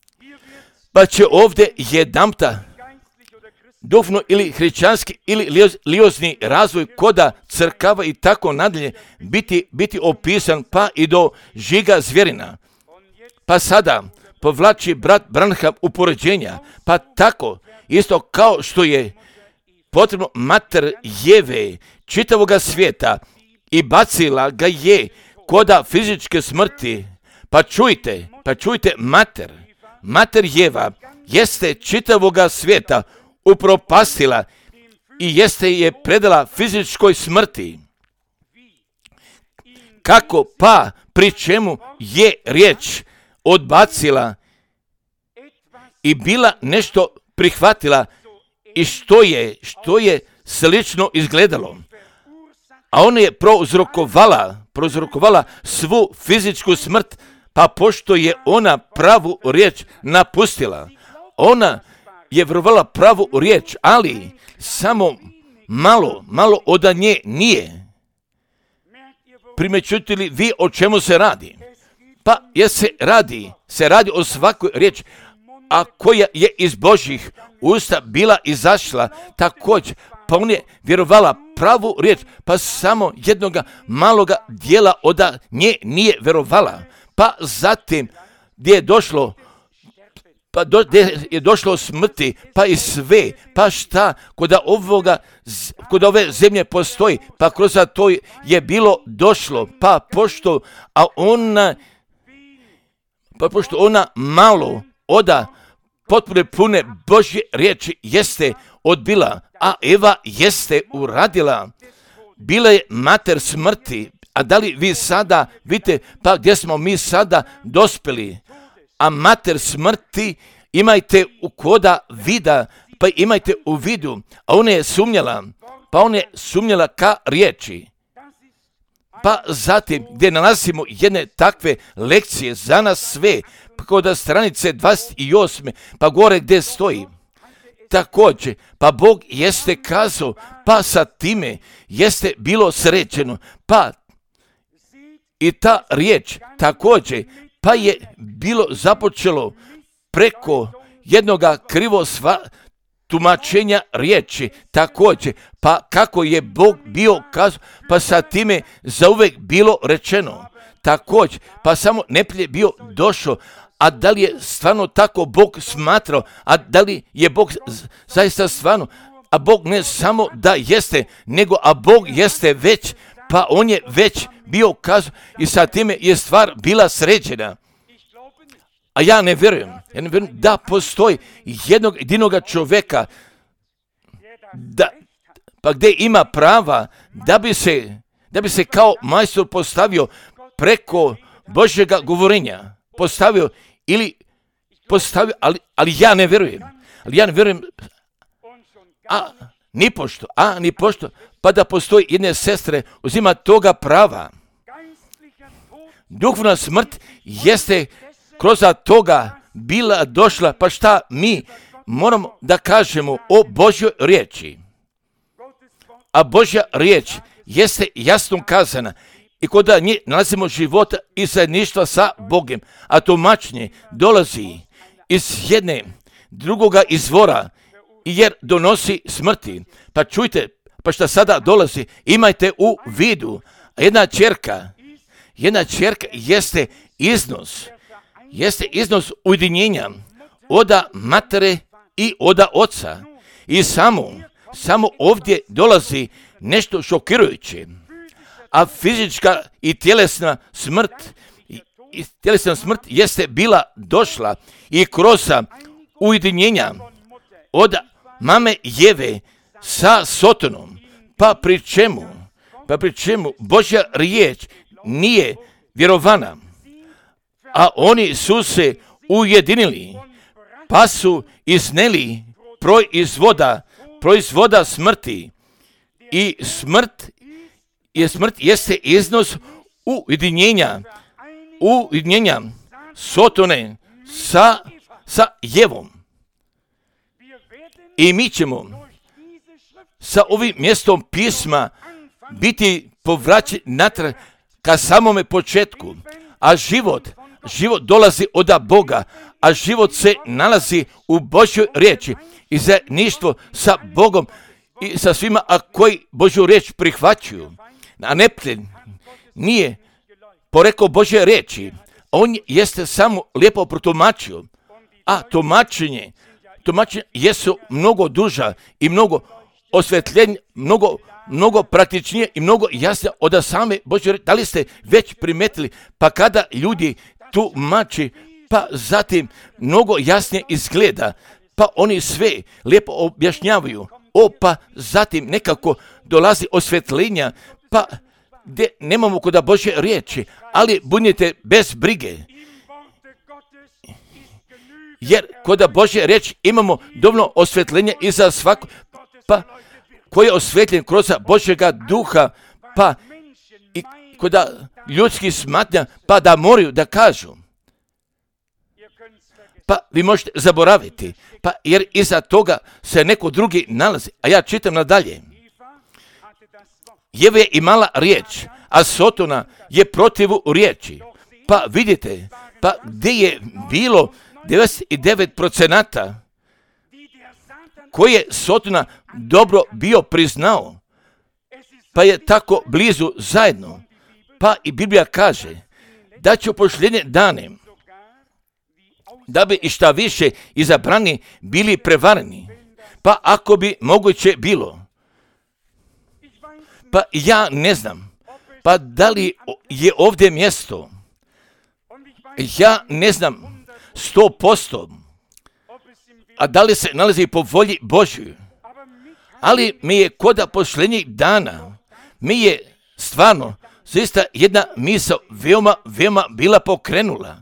Pa će ovdje jedanpta duhovno ili hrišćanski ili liozni razvoj koda crkava i tako nadalje biti, biti opisan, pa i do žiga zvjerina. Pa sada povlači brat Branham upoređenja, pa tako isto kao što je potrebno mater Jeve čitavoga svijeta i bacila ga je koda fizičke smrti, pa čujte, pa čujte mater. Mater Jeva jeste čitavoga svijeta upropastila i jeste je predala fizičkoj smrti. Kako pa, pri čemu je riječ odbacila i bila nešto prihvatila i što je, što je slično izgledalo. A ona je prouzrokovala, prouzrokovala svu fizičku smrt, pa pošto je ona pravu riječ napustila, ona je vjerovala pravu riječ, ali samo malo, malo od nje nije. Primećujete li vi o čemu se radi? Pa jer se radi, se radi o svakoj riječi, a koja je iz Božjih usta bila izašla također, pa on je vjerovala pravu riječ, pa samo jednoga maloga dijela od nje nije verovala. Pa zatim gdje je došlo, pa do, gdje je došlo smrti, pa i sve, pa šta, kod ovoga, kod ove zemlje postoji, pa kroz to je bilo došlo, pa pošto, a ona, pa pošto ona malo oda potpune pune Božje riječi jeste odbila, a Eva jeste uradila, bila je mater smrti. A da li vi sada vidite, pa gdje smo mi sada dospjeli? A mater smrti imajte u koda vida, pa imajte u vidu, a ona je sumnjala, pa ona je sumnjala ka riječi. Pa zatim gdje nalazimo jedne takve lekcije za nas sve, pa kod stranice dvadeset osam, pa gore gdje stoji. Također, pa Bog jeste kazao, pa sa time jeste bilo sređeno, pa i ta riječ također, pa je bilo započelo preko jednoga krivo sva tumačenja riječi također, pa kako je Bog bio kazao, pa sa time zauvek bilo rečeno također, pa samo neprije bio došao. A da li je stvarno tako Bog smatrao, a da li je Bog zaista stvarno, a Bog ne samo da jeste, nego a Bog jeste već, pa on je već bio kazao i sa time je stvar bila sređena. A ja ne vjerujem, ja ne vjerujem da postoji jednog jedinoga čovjeka, da, pa gdje ima prava da bi se, da bi se kao majstor postavio preko Božjega govorenja, postavio ili postavio, ali, ali ja ne vjerujem, ali ja ne vjerujem, a ni pošto, a ni pošto, pa da postoji jedne sestre uzima toga prava. Duhovna smrt jeste kroz toga bila došla, pa šta mi moramo da kažemo o Božjoj riječi. A Božja riječ jeste jasno kazana i kod nje nalazimo života i zajedništva sa Bogom, a tumačenje dolazi iz jedne drugoga izvora, jer donosi smrti. Pa čujte, pa šta sada dolazi, imajte u vidu, jedna ćerka, jedna ćerka jeste iznos, jeste iznos ujedinjenja oda matere i oda oca. I samo, samo ovdje dolazi nešto šokirajuće. A fizička i tjelesna smrt, i tjelesna smrt jeste bila došla i kroz ujedinjenja od mame Jeve sa Sotonom. Pa pri čemu? Pa pri čemu Božja riječ nije vjerovana, a oni su se ujedinili, pa su izneli proizvoda, proizvoda smrti. I smrt je smrt jeste iznos ujedinjenja, ujedinjenja Sotone sa, sa Jevom. I mi ćemo sa ovim mjestom pisma biti povraćeni natrag ka samome početku, a život, život dolazi od Boga, a život se nalazi u Božjoj riječi i zajedništvo sa Bogom i sa svima, a koji Božju riječ prihvaćaju. A neprijatelj nije porekao Božje riječi, on jeste samo lijepo protumačio, a tumačenje, tumačenje jesu mnogo duža i mnogo osvjetljenje, mnogo, mnogo praktičnije i mnogo jasnije od same Božje riječi. Da li ste već primetili, pa kada ljudi tumači, pa zatim mnogo jasnije izgleda, pa oni sve lijepo objašnjavaju, o pa zatim nekako dolazi osvjetljenja, pa gdje nemamo kod Božje riječi, ali budite bez brige. Jer kod Božje riječi imamo dovoljno osvjetljenja i za svako, pa koji je osvjetljen kroz Božjega duha, pa i kod ljudskih smatnja, pa da moraju da kažu. Pa vi možete zaboraviti, pa jer iza toga se neko drugi nalazi. A ja čitam nadalje. Jeva je imala riječ, a Sotona je protivu riječi. Pa vidite, pa gdje je bilo devedeset devet procenata koje je Sotona dobro bio priznao. pa je tako blizu zajedno. Pa i Biblija kaže da će u posljednje dane, da bi i šta više izabrani bili prevareni. Pa ako bi moguće bilo, pa ja ne znam, pa da li je ovdje mjesto, ja ne znam sto posto, a da li se nalazi po volji Božjoj, ali mi je koda posljednjih dana, mi je stvarno zaista jedna misao veoma, veoma bila pokrenula.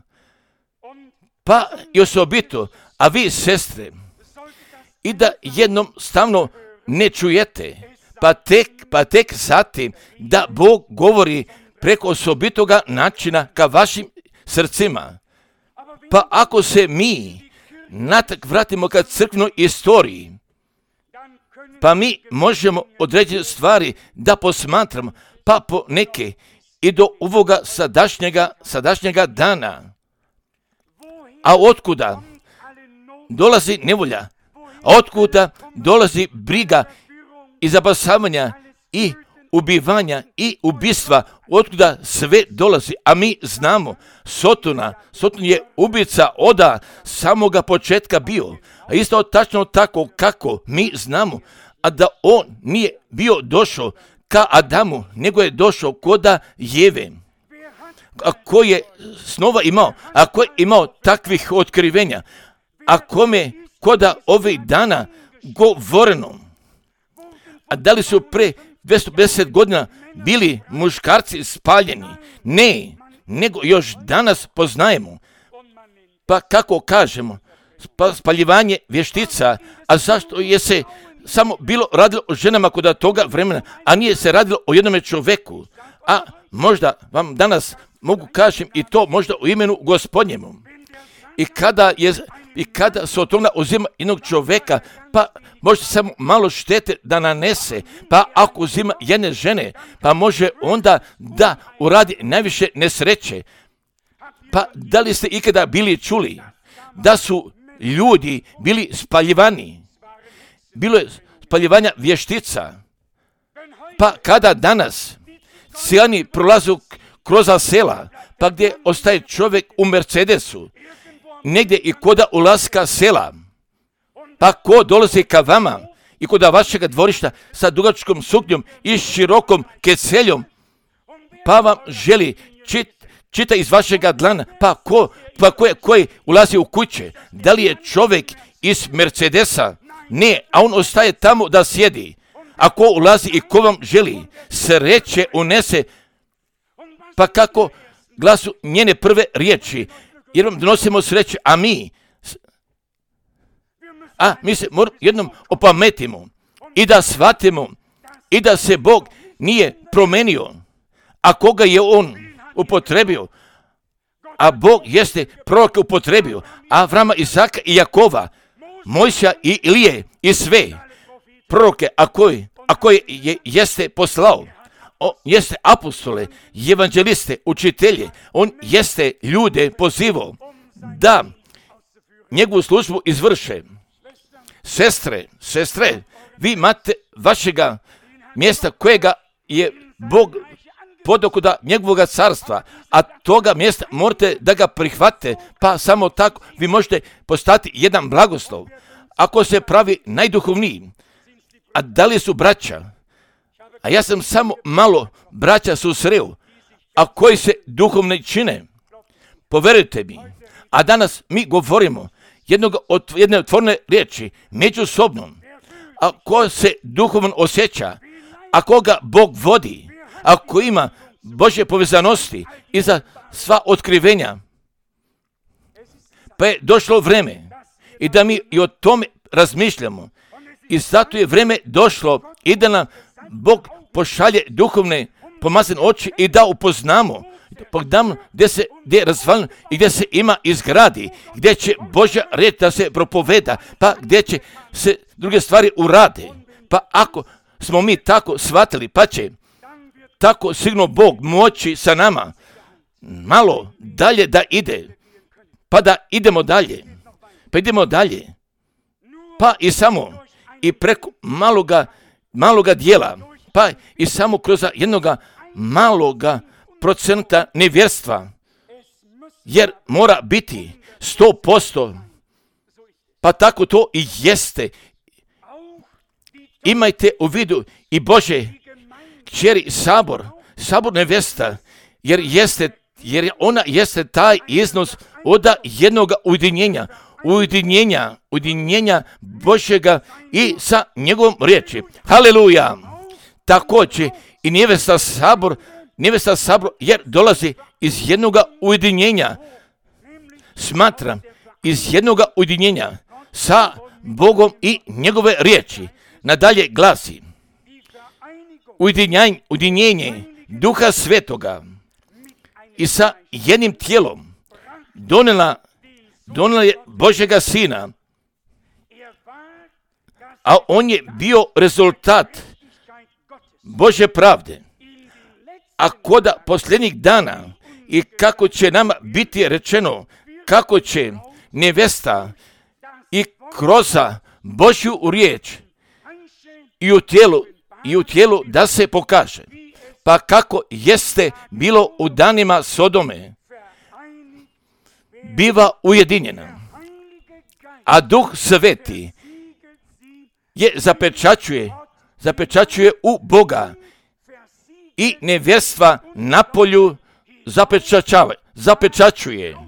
Pa i osobito, a vi sestre, i da jednom stavno ne čujete, pa tek, pa tek zatim da Bog govori preko osobitoga načina ka vašim srcima. Pa ako se mi natak vratimo ka crkvenoj istoriji, pa mi možemo određene stvari da posmatramo, pa po neke i do ovoga sadašnjega, sadašnjega dana. A otkuda dolazi nevolja, a otkuda dolazi briga i zabasavanja i ubivanja i ubistva, otkuda sve dolazi, a mi znamo, Sotona, Soton je ubica oda samoga početka bio, a isto tačno tako kako mi znamo, a da on nije bio došao ka Adamu, nego je došao koda Jeve. A ko je snova imao, a ko je imao takvih otkrivenja, a kome koda ovih dana govoreno, a da li su pre dvjesto pedeset godina bili muškarci spaljeni? Ne, nego još danas poznajemo. Pa kako kažemo, spaljivanje vještica, a zašto je se samo bilo radilo o ženama kod toga vremena, a nije se radilo o jednome čoveku? A možda vam danas mogu kažem i to možda u imenu Gospodnjemu. I kada je I kada Sotona uzima jednog čoveka, pa može samo malo štete da nanese, pa ako uzima jedne žene, pa može onda da uradi najviše nesreće. Pa da li ste ikada bili čuli da su ljudi bili spaljivani? Bilo je spaljivanja vještica. Pa kada danas cijani prolazu kroz sela, pa gdje ostaje čovjek u Mercedesu, negdje i koda ulaska sela, pa ko dolazi ka vama i koda vašega dvorišta sa dugačkom suknjom i širokom keceljom, pa vam želi čit, čita iz vašega dlana, pa ko, pa ko je koji ulazi u kuće? Da li je čovjek iz Mercedesa? Ne, a on ostaje tamo da sjedi. A ko ulazi i ko vam želi sreće unese, pa kako glasu njene prve riječi, jer vam donosimo sreće, a mi, a mi se moramo jednom opametimo i da shvatimo i da se Bog nije promenio, a koga je on upotrebio, a Bog jeste proroke upotrebio, Avrama, Izaka i Jakova, Mojsija i Ilije i sve proroke, a koji, a koji je, jeste poslao. On jeste apostole, evanđeliste, učitelje, on jeste ljude pozivao da njegovu službu izvrše. Sestre, sestre, vi imate vašega mjesta kojega je Bog podokuda njegovoga carstva, a toga mjesta morate da ga prihvate, pa samo tako vi možete postati jedan blagoslov. Ako se pravi najduhovniji, a da li su braća, a ja sam samo malo braća susreo, a koji se duhovne čine, poverujte mi, a danas mi govorimo jednog od, jedne otvorene riječi, međusobno, a ko se duhovno osjeća, a koga Bog vodi, a ko ima Božje povezanosti i za sva otkrivenja, pa je došlo vreme i da mi i o tome razmišljamo. I zato je vreme došlo i da nam Bog pošalje duhovne pomazane oči i da upoznamo, pogledamo gdje se gdje je razvaljeno i gdje se ima izgradi, gdje će Božja riječ da se propoveda, pa gdje će se druge stvari urade. Pa ako smo mi tako shvatili, pa će tako sigurno Bog moći sa nama malo dalje da ide, pa da idemo dalje, pa idemo dalje, pa i samo i preko maloga, maloga dijela, pa i samo kroz jednoga maloga procenta nevjerstva, jer mora biti sto posto, pa tako to i jeste. Imajte u vidu i Bože kćeri sabor, sabor nevjesta, jer jeste, jer ona jeste taj iznos od jednog ujedinjenja, ujedinjenja, ujedinjenja Božjega i sa njegovom riječi. Haleluja! Također i nevjesta sabor, nevjesta sabor, jer dolazi iz jednog ujedinjenja, smatram, iz jednog ujedinjenja sa Bogom i njegove riječi. Nadalje glasi, ujedinjenje, ujedinjenje Duha Svetoga i sa jednim tijelom donela, donela je Božjega Sina, a on je bio rezultat Božje pravde. A koda posljednjih dana i kako će nama biti rečeno, kako će nevjesta i kroz Božju riječ i u tijelu, i u tijelu da se pokaže. Pa kako jeste bilo u danima Sodome, biva ujedinjena, a Duh Sveti je zapečaćuje, zapečaćuje u Boga i nevjerstva napolju zapečaćava, zapečaćuje.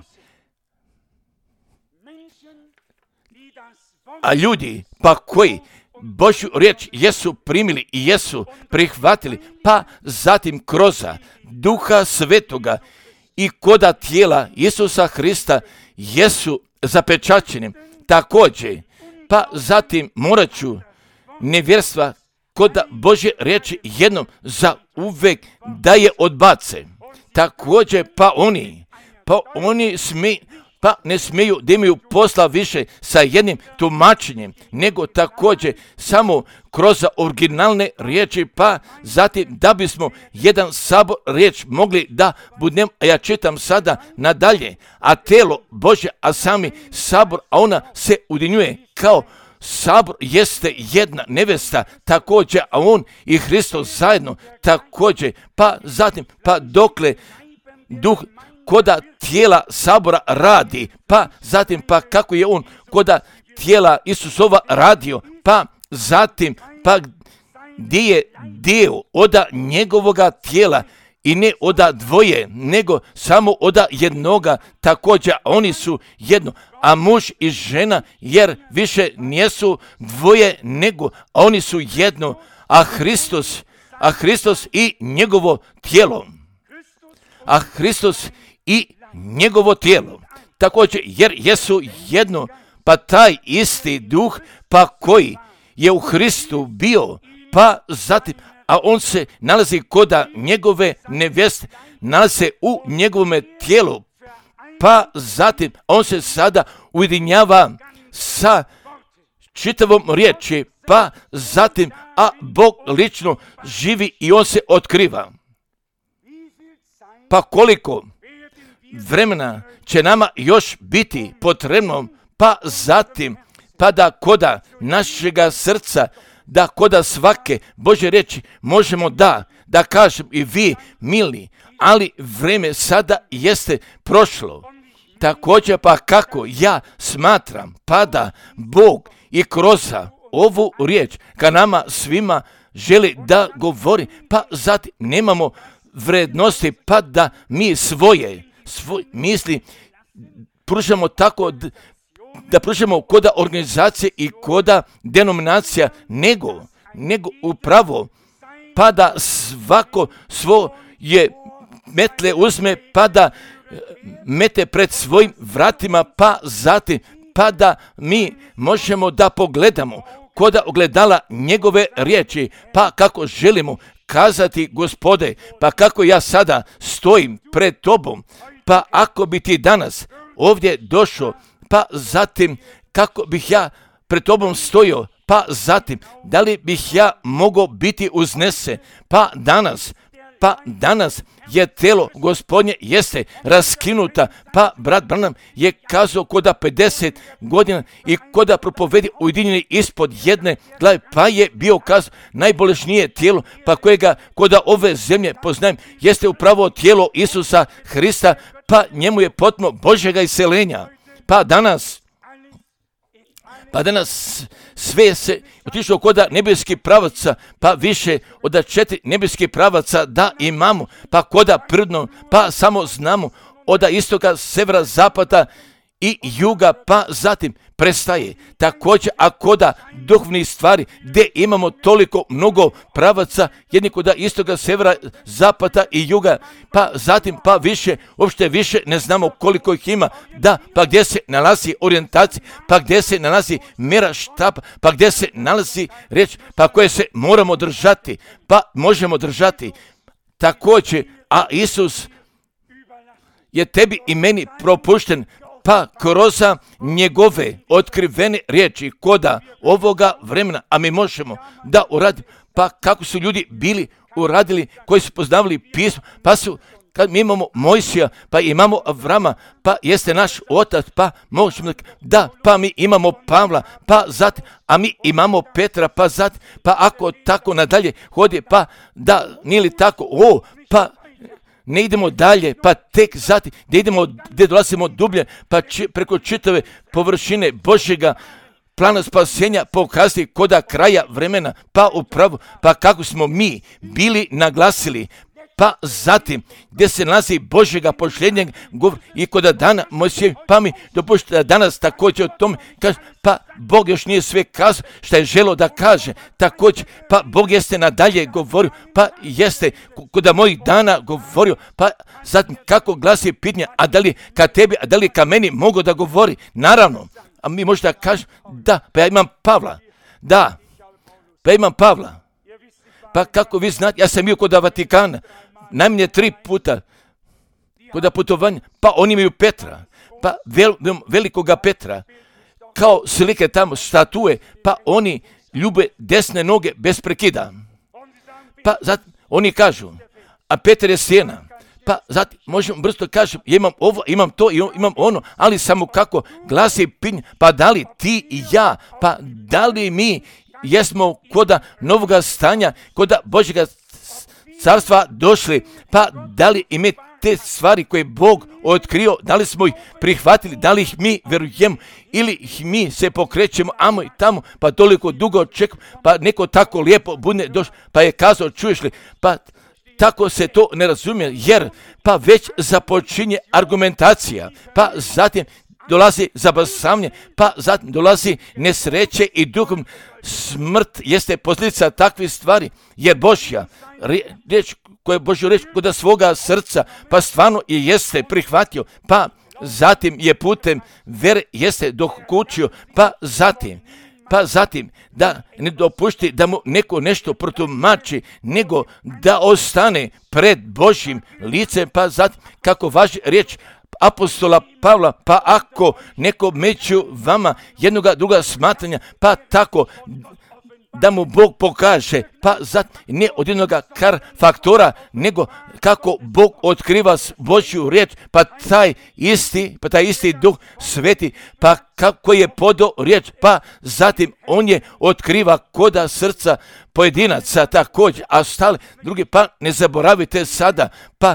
A ljudi pa koji Božju riječ jesu primili i jesu prihvatili, pa zatim kroz Duha Svetoga i koda tijela Isusa Hrista jesu zapečaćeni. Također, pa zatim morat ću nevjerstva koda Božje riječi jednom za uvek da je odbace. Također, pa oni, pa oni smiju, pa ne smiju da imaju posla više sa jednim tumačenjem, nego također samo kroz originalne riječi, pa zatim da bismo jedan sabor riječ mogli da budem, a ja čitam sada nadalje, a telo Božje, a sami sabor, a ona se ujedinjuje kao sabor jeste jedna nevjesta, također, a on i Hristos zajedno, također, pa zatim, pa dokle Duh koda tijela sabora radi, pa zatim pa kako je on koda tijela Isusova radio, pa zatim pa gdje je dio oda njegovoga tijela i ne oda dvoje, nego samo oda jednoga, također oni su jedno, a muž i žena, jer više nisu dvoje, nego oni su jedno, a Hristos, a Hristos i njegovo tijelo, a Hristos i njegovo tijelo, također jer jesu jedno, pa taj isti Duh, pa koji je u Hristu bio, pa zatim, a on se nalazi koda njegove nevjeste, nalazi u njegovome tijelu, pa zatim on se sada ujedinjava sa čitavom riječi, pa zatim, a Bog lično živi i on se otkriva. Pa koliko vremena će nama još biti potrebno, pa zatim, pa da koda našega srca, da koda svake Božje riječi možemo da, da kažem i vi, mili, ali vreme sada jeste prošlo. Također pa kako ja smatram, pa da Bog i kroz ovu riječ ka nama svima želi da govori, pa zatim nemamo vrednosti, pa da mi svoje, svoj misli pružamo tako, da pružamo koda organizacije i koda denominacija, nego, nego upravo, pa da svako svoje metle uzme, pa da mete pred svojim vratima, pa zatim, pa da mi možemo da pogledamo koda ogledala njegove riječi, pa kako želimo kazati, Gospode, pa kako ja sada stojim pred tobom, pa ako bi ti danas ovdje došao, pa zatim kako bih ja pred tobom stojio, pa zatim da li bih ja mogao biti uznesen, pa danas, pa danas je telo Gospodnje jeste raskinuta, pa brat Branham je kazao koda pedeset godina i koda propovedi ujedinjeni ispod jedne glave, pa je bio kazao najbolešnije tijelo, pa kojega koda ove zemlje poznajem, jeste upravo tijelo Isusa Hrista, pa njemu je potpuno Božjega iseljenja. Pa danas Pa danas sve se otišlo koda nebeskih pravaca, pa više od četiri nebeskih pravaca da imamo, pa koda prirodno, pa samo znamo od istoka, severa, zapada i juga, pa zatim prestaje. Također, a koda duhovnih stvari, gdje imamo toliko mnogo pravaca, jedni koda istoka, severa, zapada i juga, pa zatim, pa više, uopšte više ne znamo koliko ih ima, da, pa gdje se nalazi orijentacija, pa gdje se nalazi mjera štapa, pa gdje se nalazi riječ, pa koje se moramo držati, pa možemo držati. Također, a Isus je tebi i meni propušten, pa kroz njegove otkrivene riječi koda ovoga vremena, a mi možemo da uradimo, pa kako su ljudi bili uradili, koji su poznavali pismo, pa su, kad mi imamo Mojsija, pa imamo Avrama, pa jeste naš otac, pa možemo da, pa mi imamo Pavla, pa zatim, a mi imamo Petra, pa zatim, pa ako tako nadalje hodi, pa da, nije li tako, o, pa ne idemo dalje, pa tek zatim, gdje idemo, gdje dolazimo dublje, pa či, preko čitave površine Božjega plana spasenja pokazati koda kraja vremena, pa upravo, pa kako smo mi bili naglasili, pa zatim, gdje se nalazi Božjega pošljenjeg govora i koda dana Mojsije, pa mi dopušta da danas također o tome kaže, pa Bog još nije sve kazao što je želo da kaže, također, pa Bog jeste nadalje govorio, pa jeste koda mojih dana govorio, pa zatim kako glasi pitanje, a da li ka tebi, a da li ka meni mogu da govori, naravno, a mi možda kažem, da, pa ja imam Pavla, da, pa ja imam Pavla, pa kako vi znate, ja sam bio kod Vatikana, najmanje tri puta kod putovanja, pa oni imaju Petra, pa vel, velikoga Petra, kao slike tamo, statue, pa oni ljube desne noge bez prekida. Pa zatim oni kažu, a Petar je sjena, pa zatim možemo brzo kažem, ja imam ovo, imam to, imam ono, ali samo kako glasi pinj, pa da li ti i ja, pa da li mi jesmo koda novoga stanja, koda Božjega carstva došli, pa da li ime te stvari koje Bog otkrio, da li smo ih prihvatili, da li ih mi vjerujemo ili ih mi se pokrećemo amo i tamo, pa toliko dugo čekamo, pa neko tako lijepo bude došao, pa je kazao, čuješ li, pa tako se to ne razumije, jer pa već započinje argumentacija, pa zatim dolazi zabasavanje, pa zatim dolazi nesreće i duhom smrt jeste posljedica takvih stvari, jer Božja riječ, koja je Božju riječ kod svoga srca, pa stvarno je jeste prihvatio, pa zatim je putem vere jeste dokučio, pa zatim, pa zatim da ne dopušti da mu neko nešto protumači, nego da ostane pred Božjim licem, pa zatim kako važi riječ apostola Pavla, pa ako neko među vama jednoga druga smatranja, pa tako da mu Bog pokaže, pa zatim ne od jednoga kar faktora, nego kako Bog otkriva Božju riječ, pa taj isti, pa taj isti Duh Sveti, pa kako je podao riječ, pa zatim on je otkriva koda srca pojedinaca također, a ostale drugi, pa ne zaboravite sada, pa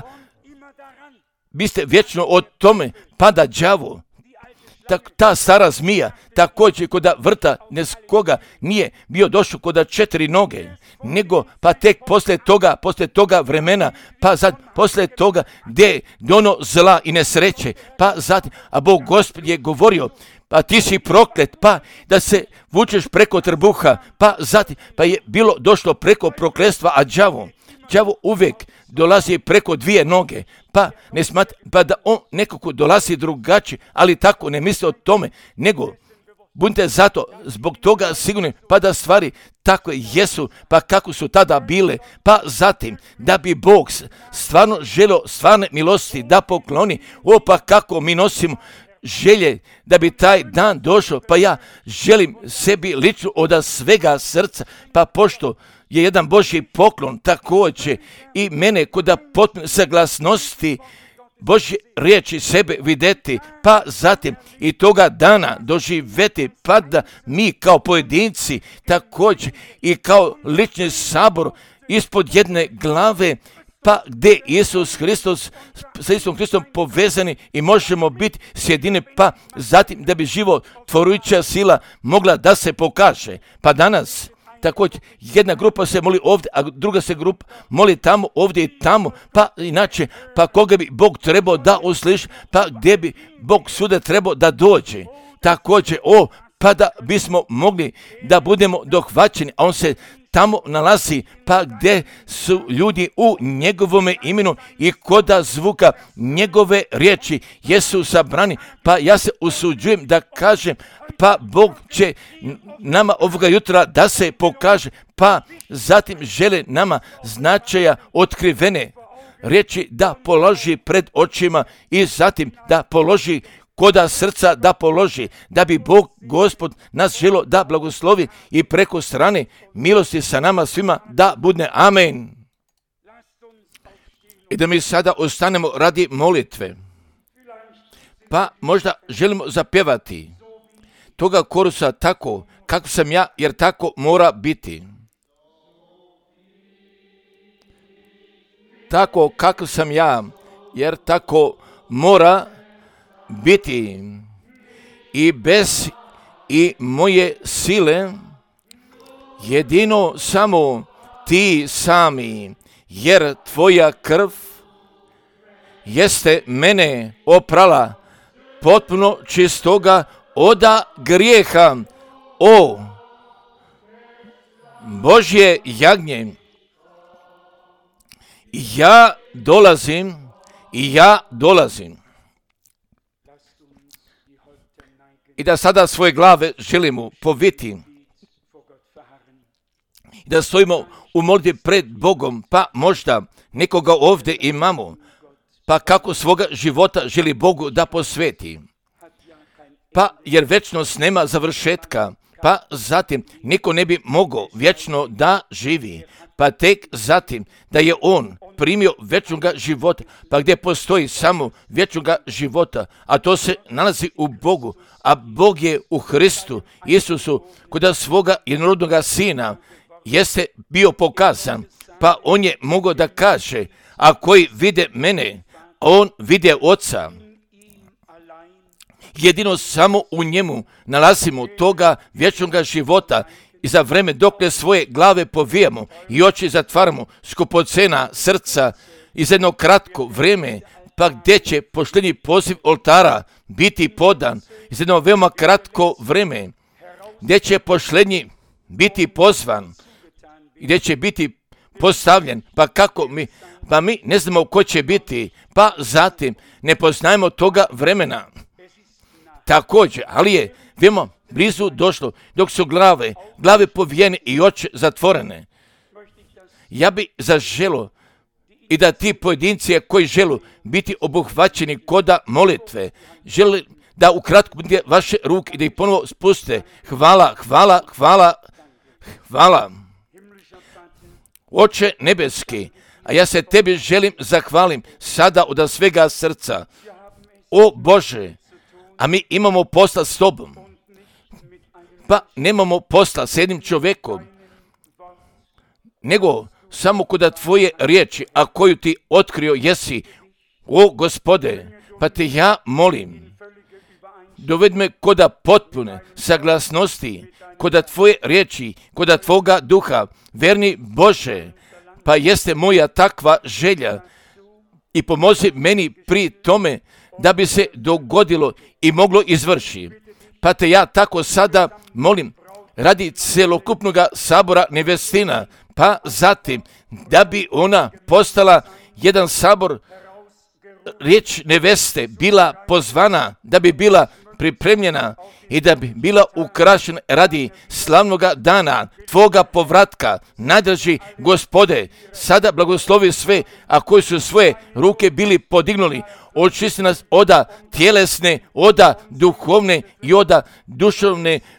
vi ste vječno o tome, pada đavo, ta, ta stara zmija, također koda vrta neskoga nije bio došao koda četiri noge, nego pa tek poslije toga, poslije toga vremena, pa sad poslije toga gdje dono zla i nesreće, pa zatim, a Bog Gospod je govorio, pa ti si proklet, pa da se vučeš preko trbuha, pa zatim, pa je bilo došlo preko prokletstva, a đavo, đavo uvijek dolazi preko dvije noge, pa ne smatra, pa da on nekako dolazi drugačije, ali tako ne misli o tome, nego budite zato zbog toga sigurni, pa da stvari tako jesu, pa kako su tada bile, pa zatim da bi Bog stvarno želio stvarne milosti da pokloni, o pa kako mi nosimo želje da bi taj dan došao, pa ja želim sebi lično od svega srca, pa pošto je jedan Božji poklon također i mene kod da potpuno saglasnosti Božje riječi sebe vidjeti, pa zatim i toga dana doživjeti, pa da mi kao pojedinci također i kao lični sabor ispod jedne glave, pa gdje Isus Hristos sa Isusom Hristom povezani i možemo biti sjedine, pa zatim da bi životvorujuća sila mogla da se pokaže. Pa danas također jedna grupa se moli ovdje, a druga se grupa moli tamo, ovdje i tamo, pa inače, pa koga bi Bog trebao da usliši, pa gdje bi Bog suda trebao da dođe. Također, o, pa da bismo mogli da budemo dohvaćeni, a on se tamo nalazi, pa gdje su ljudi u njegovome imenu i koda zvuka njegove riječi jesu sabrani, pa ja se usuđujem da kažem, pa Bog će nama ovoga jutra da se pokaže, pa zatim žele nama značaja otkrivene riječi da položi pred očima i zatim da položi koda srca da položi, da bi Bog, Gospod, nas želo da blagoslovi i preko strane milosti sa nama svima da bude. Amen. I da mi sada ostanemo radi molitve. Pa možda želimo zapjevati toga korusa tako kako sam ja, jer tako mora biti. Tako kako sam ja, jer tako mora biti i bez i moje sile, jedino samo ti sami, jer tvoja krv jeste mene oprala potpuno čistoga oda grijeha. O Božje jagnje, ja dolazim i ja dolazim. I da sada svoje glave želimo poviti i da stojimo u molitvi pred Bogom, pa možda nekoga ovdje imamo, pa kako svoga života želi Bogu da posveti. Pa jer večnost nema završetka, pa zatim niko ne bi mogao vječno da živi, pa tek zatim da je on primio vječnoga života, pa gdje postoji samo vječnoga života, a to se nalazi u Bogu, a Bog je u Hristu Isusu kod svoga jednorodnoga sina jeste bio pokazan, pa on je mogao da kaže, a koji vide mene, on vide Oca. Jedino samo u njemu nalazimo toga vječnoga života i za vreme dokle svoje glave povijamo i oči zatvaramo, skupocena srca i za jedno kratko vrijeme, pa gdje će poštenji poziv oltara biti podan i za jedno veoma kratko vrijeme, gdje će poštenji biti pozvan i gdje će biti postavljen, pa kako mi, pa mi ne znamo ko će biti, pa zatim ne poznajemo toga vremena. Također, ali je veoma blizu došlo, dok su glave, glave povijene i oči zatvorene. Ja bi zaželo i da ti pojedinci koji želu biti obuhvaćeni koda molitve, žele da ukratko budete vaše ruke i da ih ponovo spuste. Hvala, hvala, hvala, hvala. Oče nebeski, a ja se tebi želim zahvalim sada od svega srca. O Bože, a mi imamo posla s tobom. Pa nemamo posla s jednim čovjekom, nego samo kod tvoje riječi, a koju ti otkrio jesi, o Gospode, pa te ja molim, dovedi me koda potpune saglasnosti, koda tvoje riječi, koda tvoga duha, verni Bože, pa jeste moja takva želja i pomozi meni pri tome da bi se dogodilo i moglo izvrši. Pa te ja tako sada molim radi celokupnog sabora nevestina, pa zatim da bi ona postala jedan sabor, riječ neveste bila pozvana, da bi bila pripremljena i da bi bila ukrašena radi slavnoga dana tvoga povratka. Najdrži Gospode, sada blagoslovi sve, a koji su svoje ruke bili podignuli, očisti nas oda tjelesne, oda duhovne i oda dušovne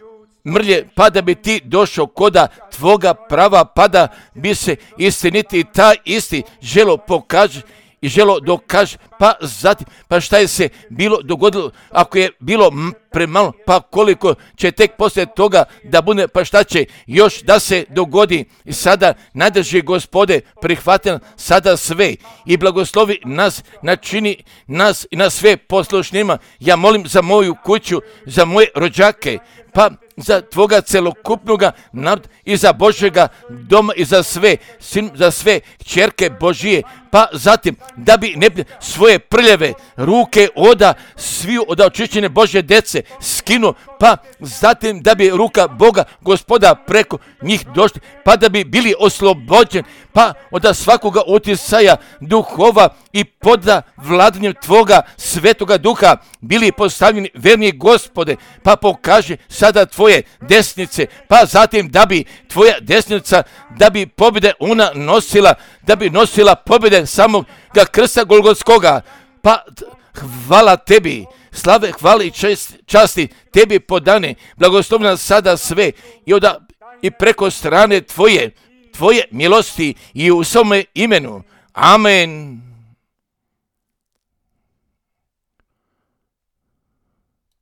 mrlje, pa da bi ti došao koda tvoga prava, pa da bi se istiniti taj isti želo pokaže i želo dokaže, pa zatim, pa šta je se bilo dogodilo, ako je bilo premalo, pa koliko će tek poslije toga da bude, pa šta će još da se dogodi. I sada najdrži Gospode, prihvatim sada sve i blagoslovi nas, načini nas i na sve poslušnjima. Ja molim za moju kuću, za moje rođake, pa za tvoga celokupnoga naroda i za Božjega doma i za sve, sin, za sve kćerke Božije, pa zatim da bi ne svoje prljave ruke oda sviju od očišćene Božje dece skinu, pa zatim da bi ruka Boga Gospoda preko njih došli, pa da bi bili oslobođeni, pa od svakoga uticaja duhova i poda vladanjem tvoga svetoga duha bili postavljeni verni Gospode, pa pokaži sada tvoje desnice, pa zatim da bi tvoja desnica, da bi pobjede ona nosila, da bi nosila pobjede samog krsta Golgotskoga, pa hvala tebi, slave, hvale i čast, časti tebi podane, blagoslovna sada sve i, oda, i preko strane tvoje, tvoje milosti i u svome imenu. Amen.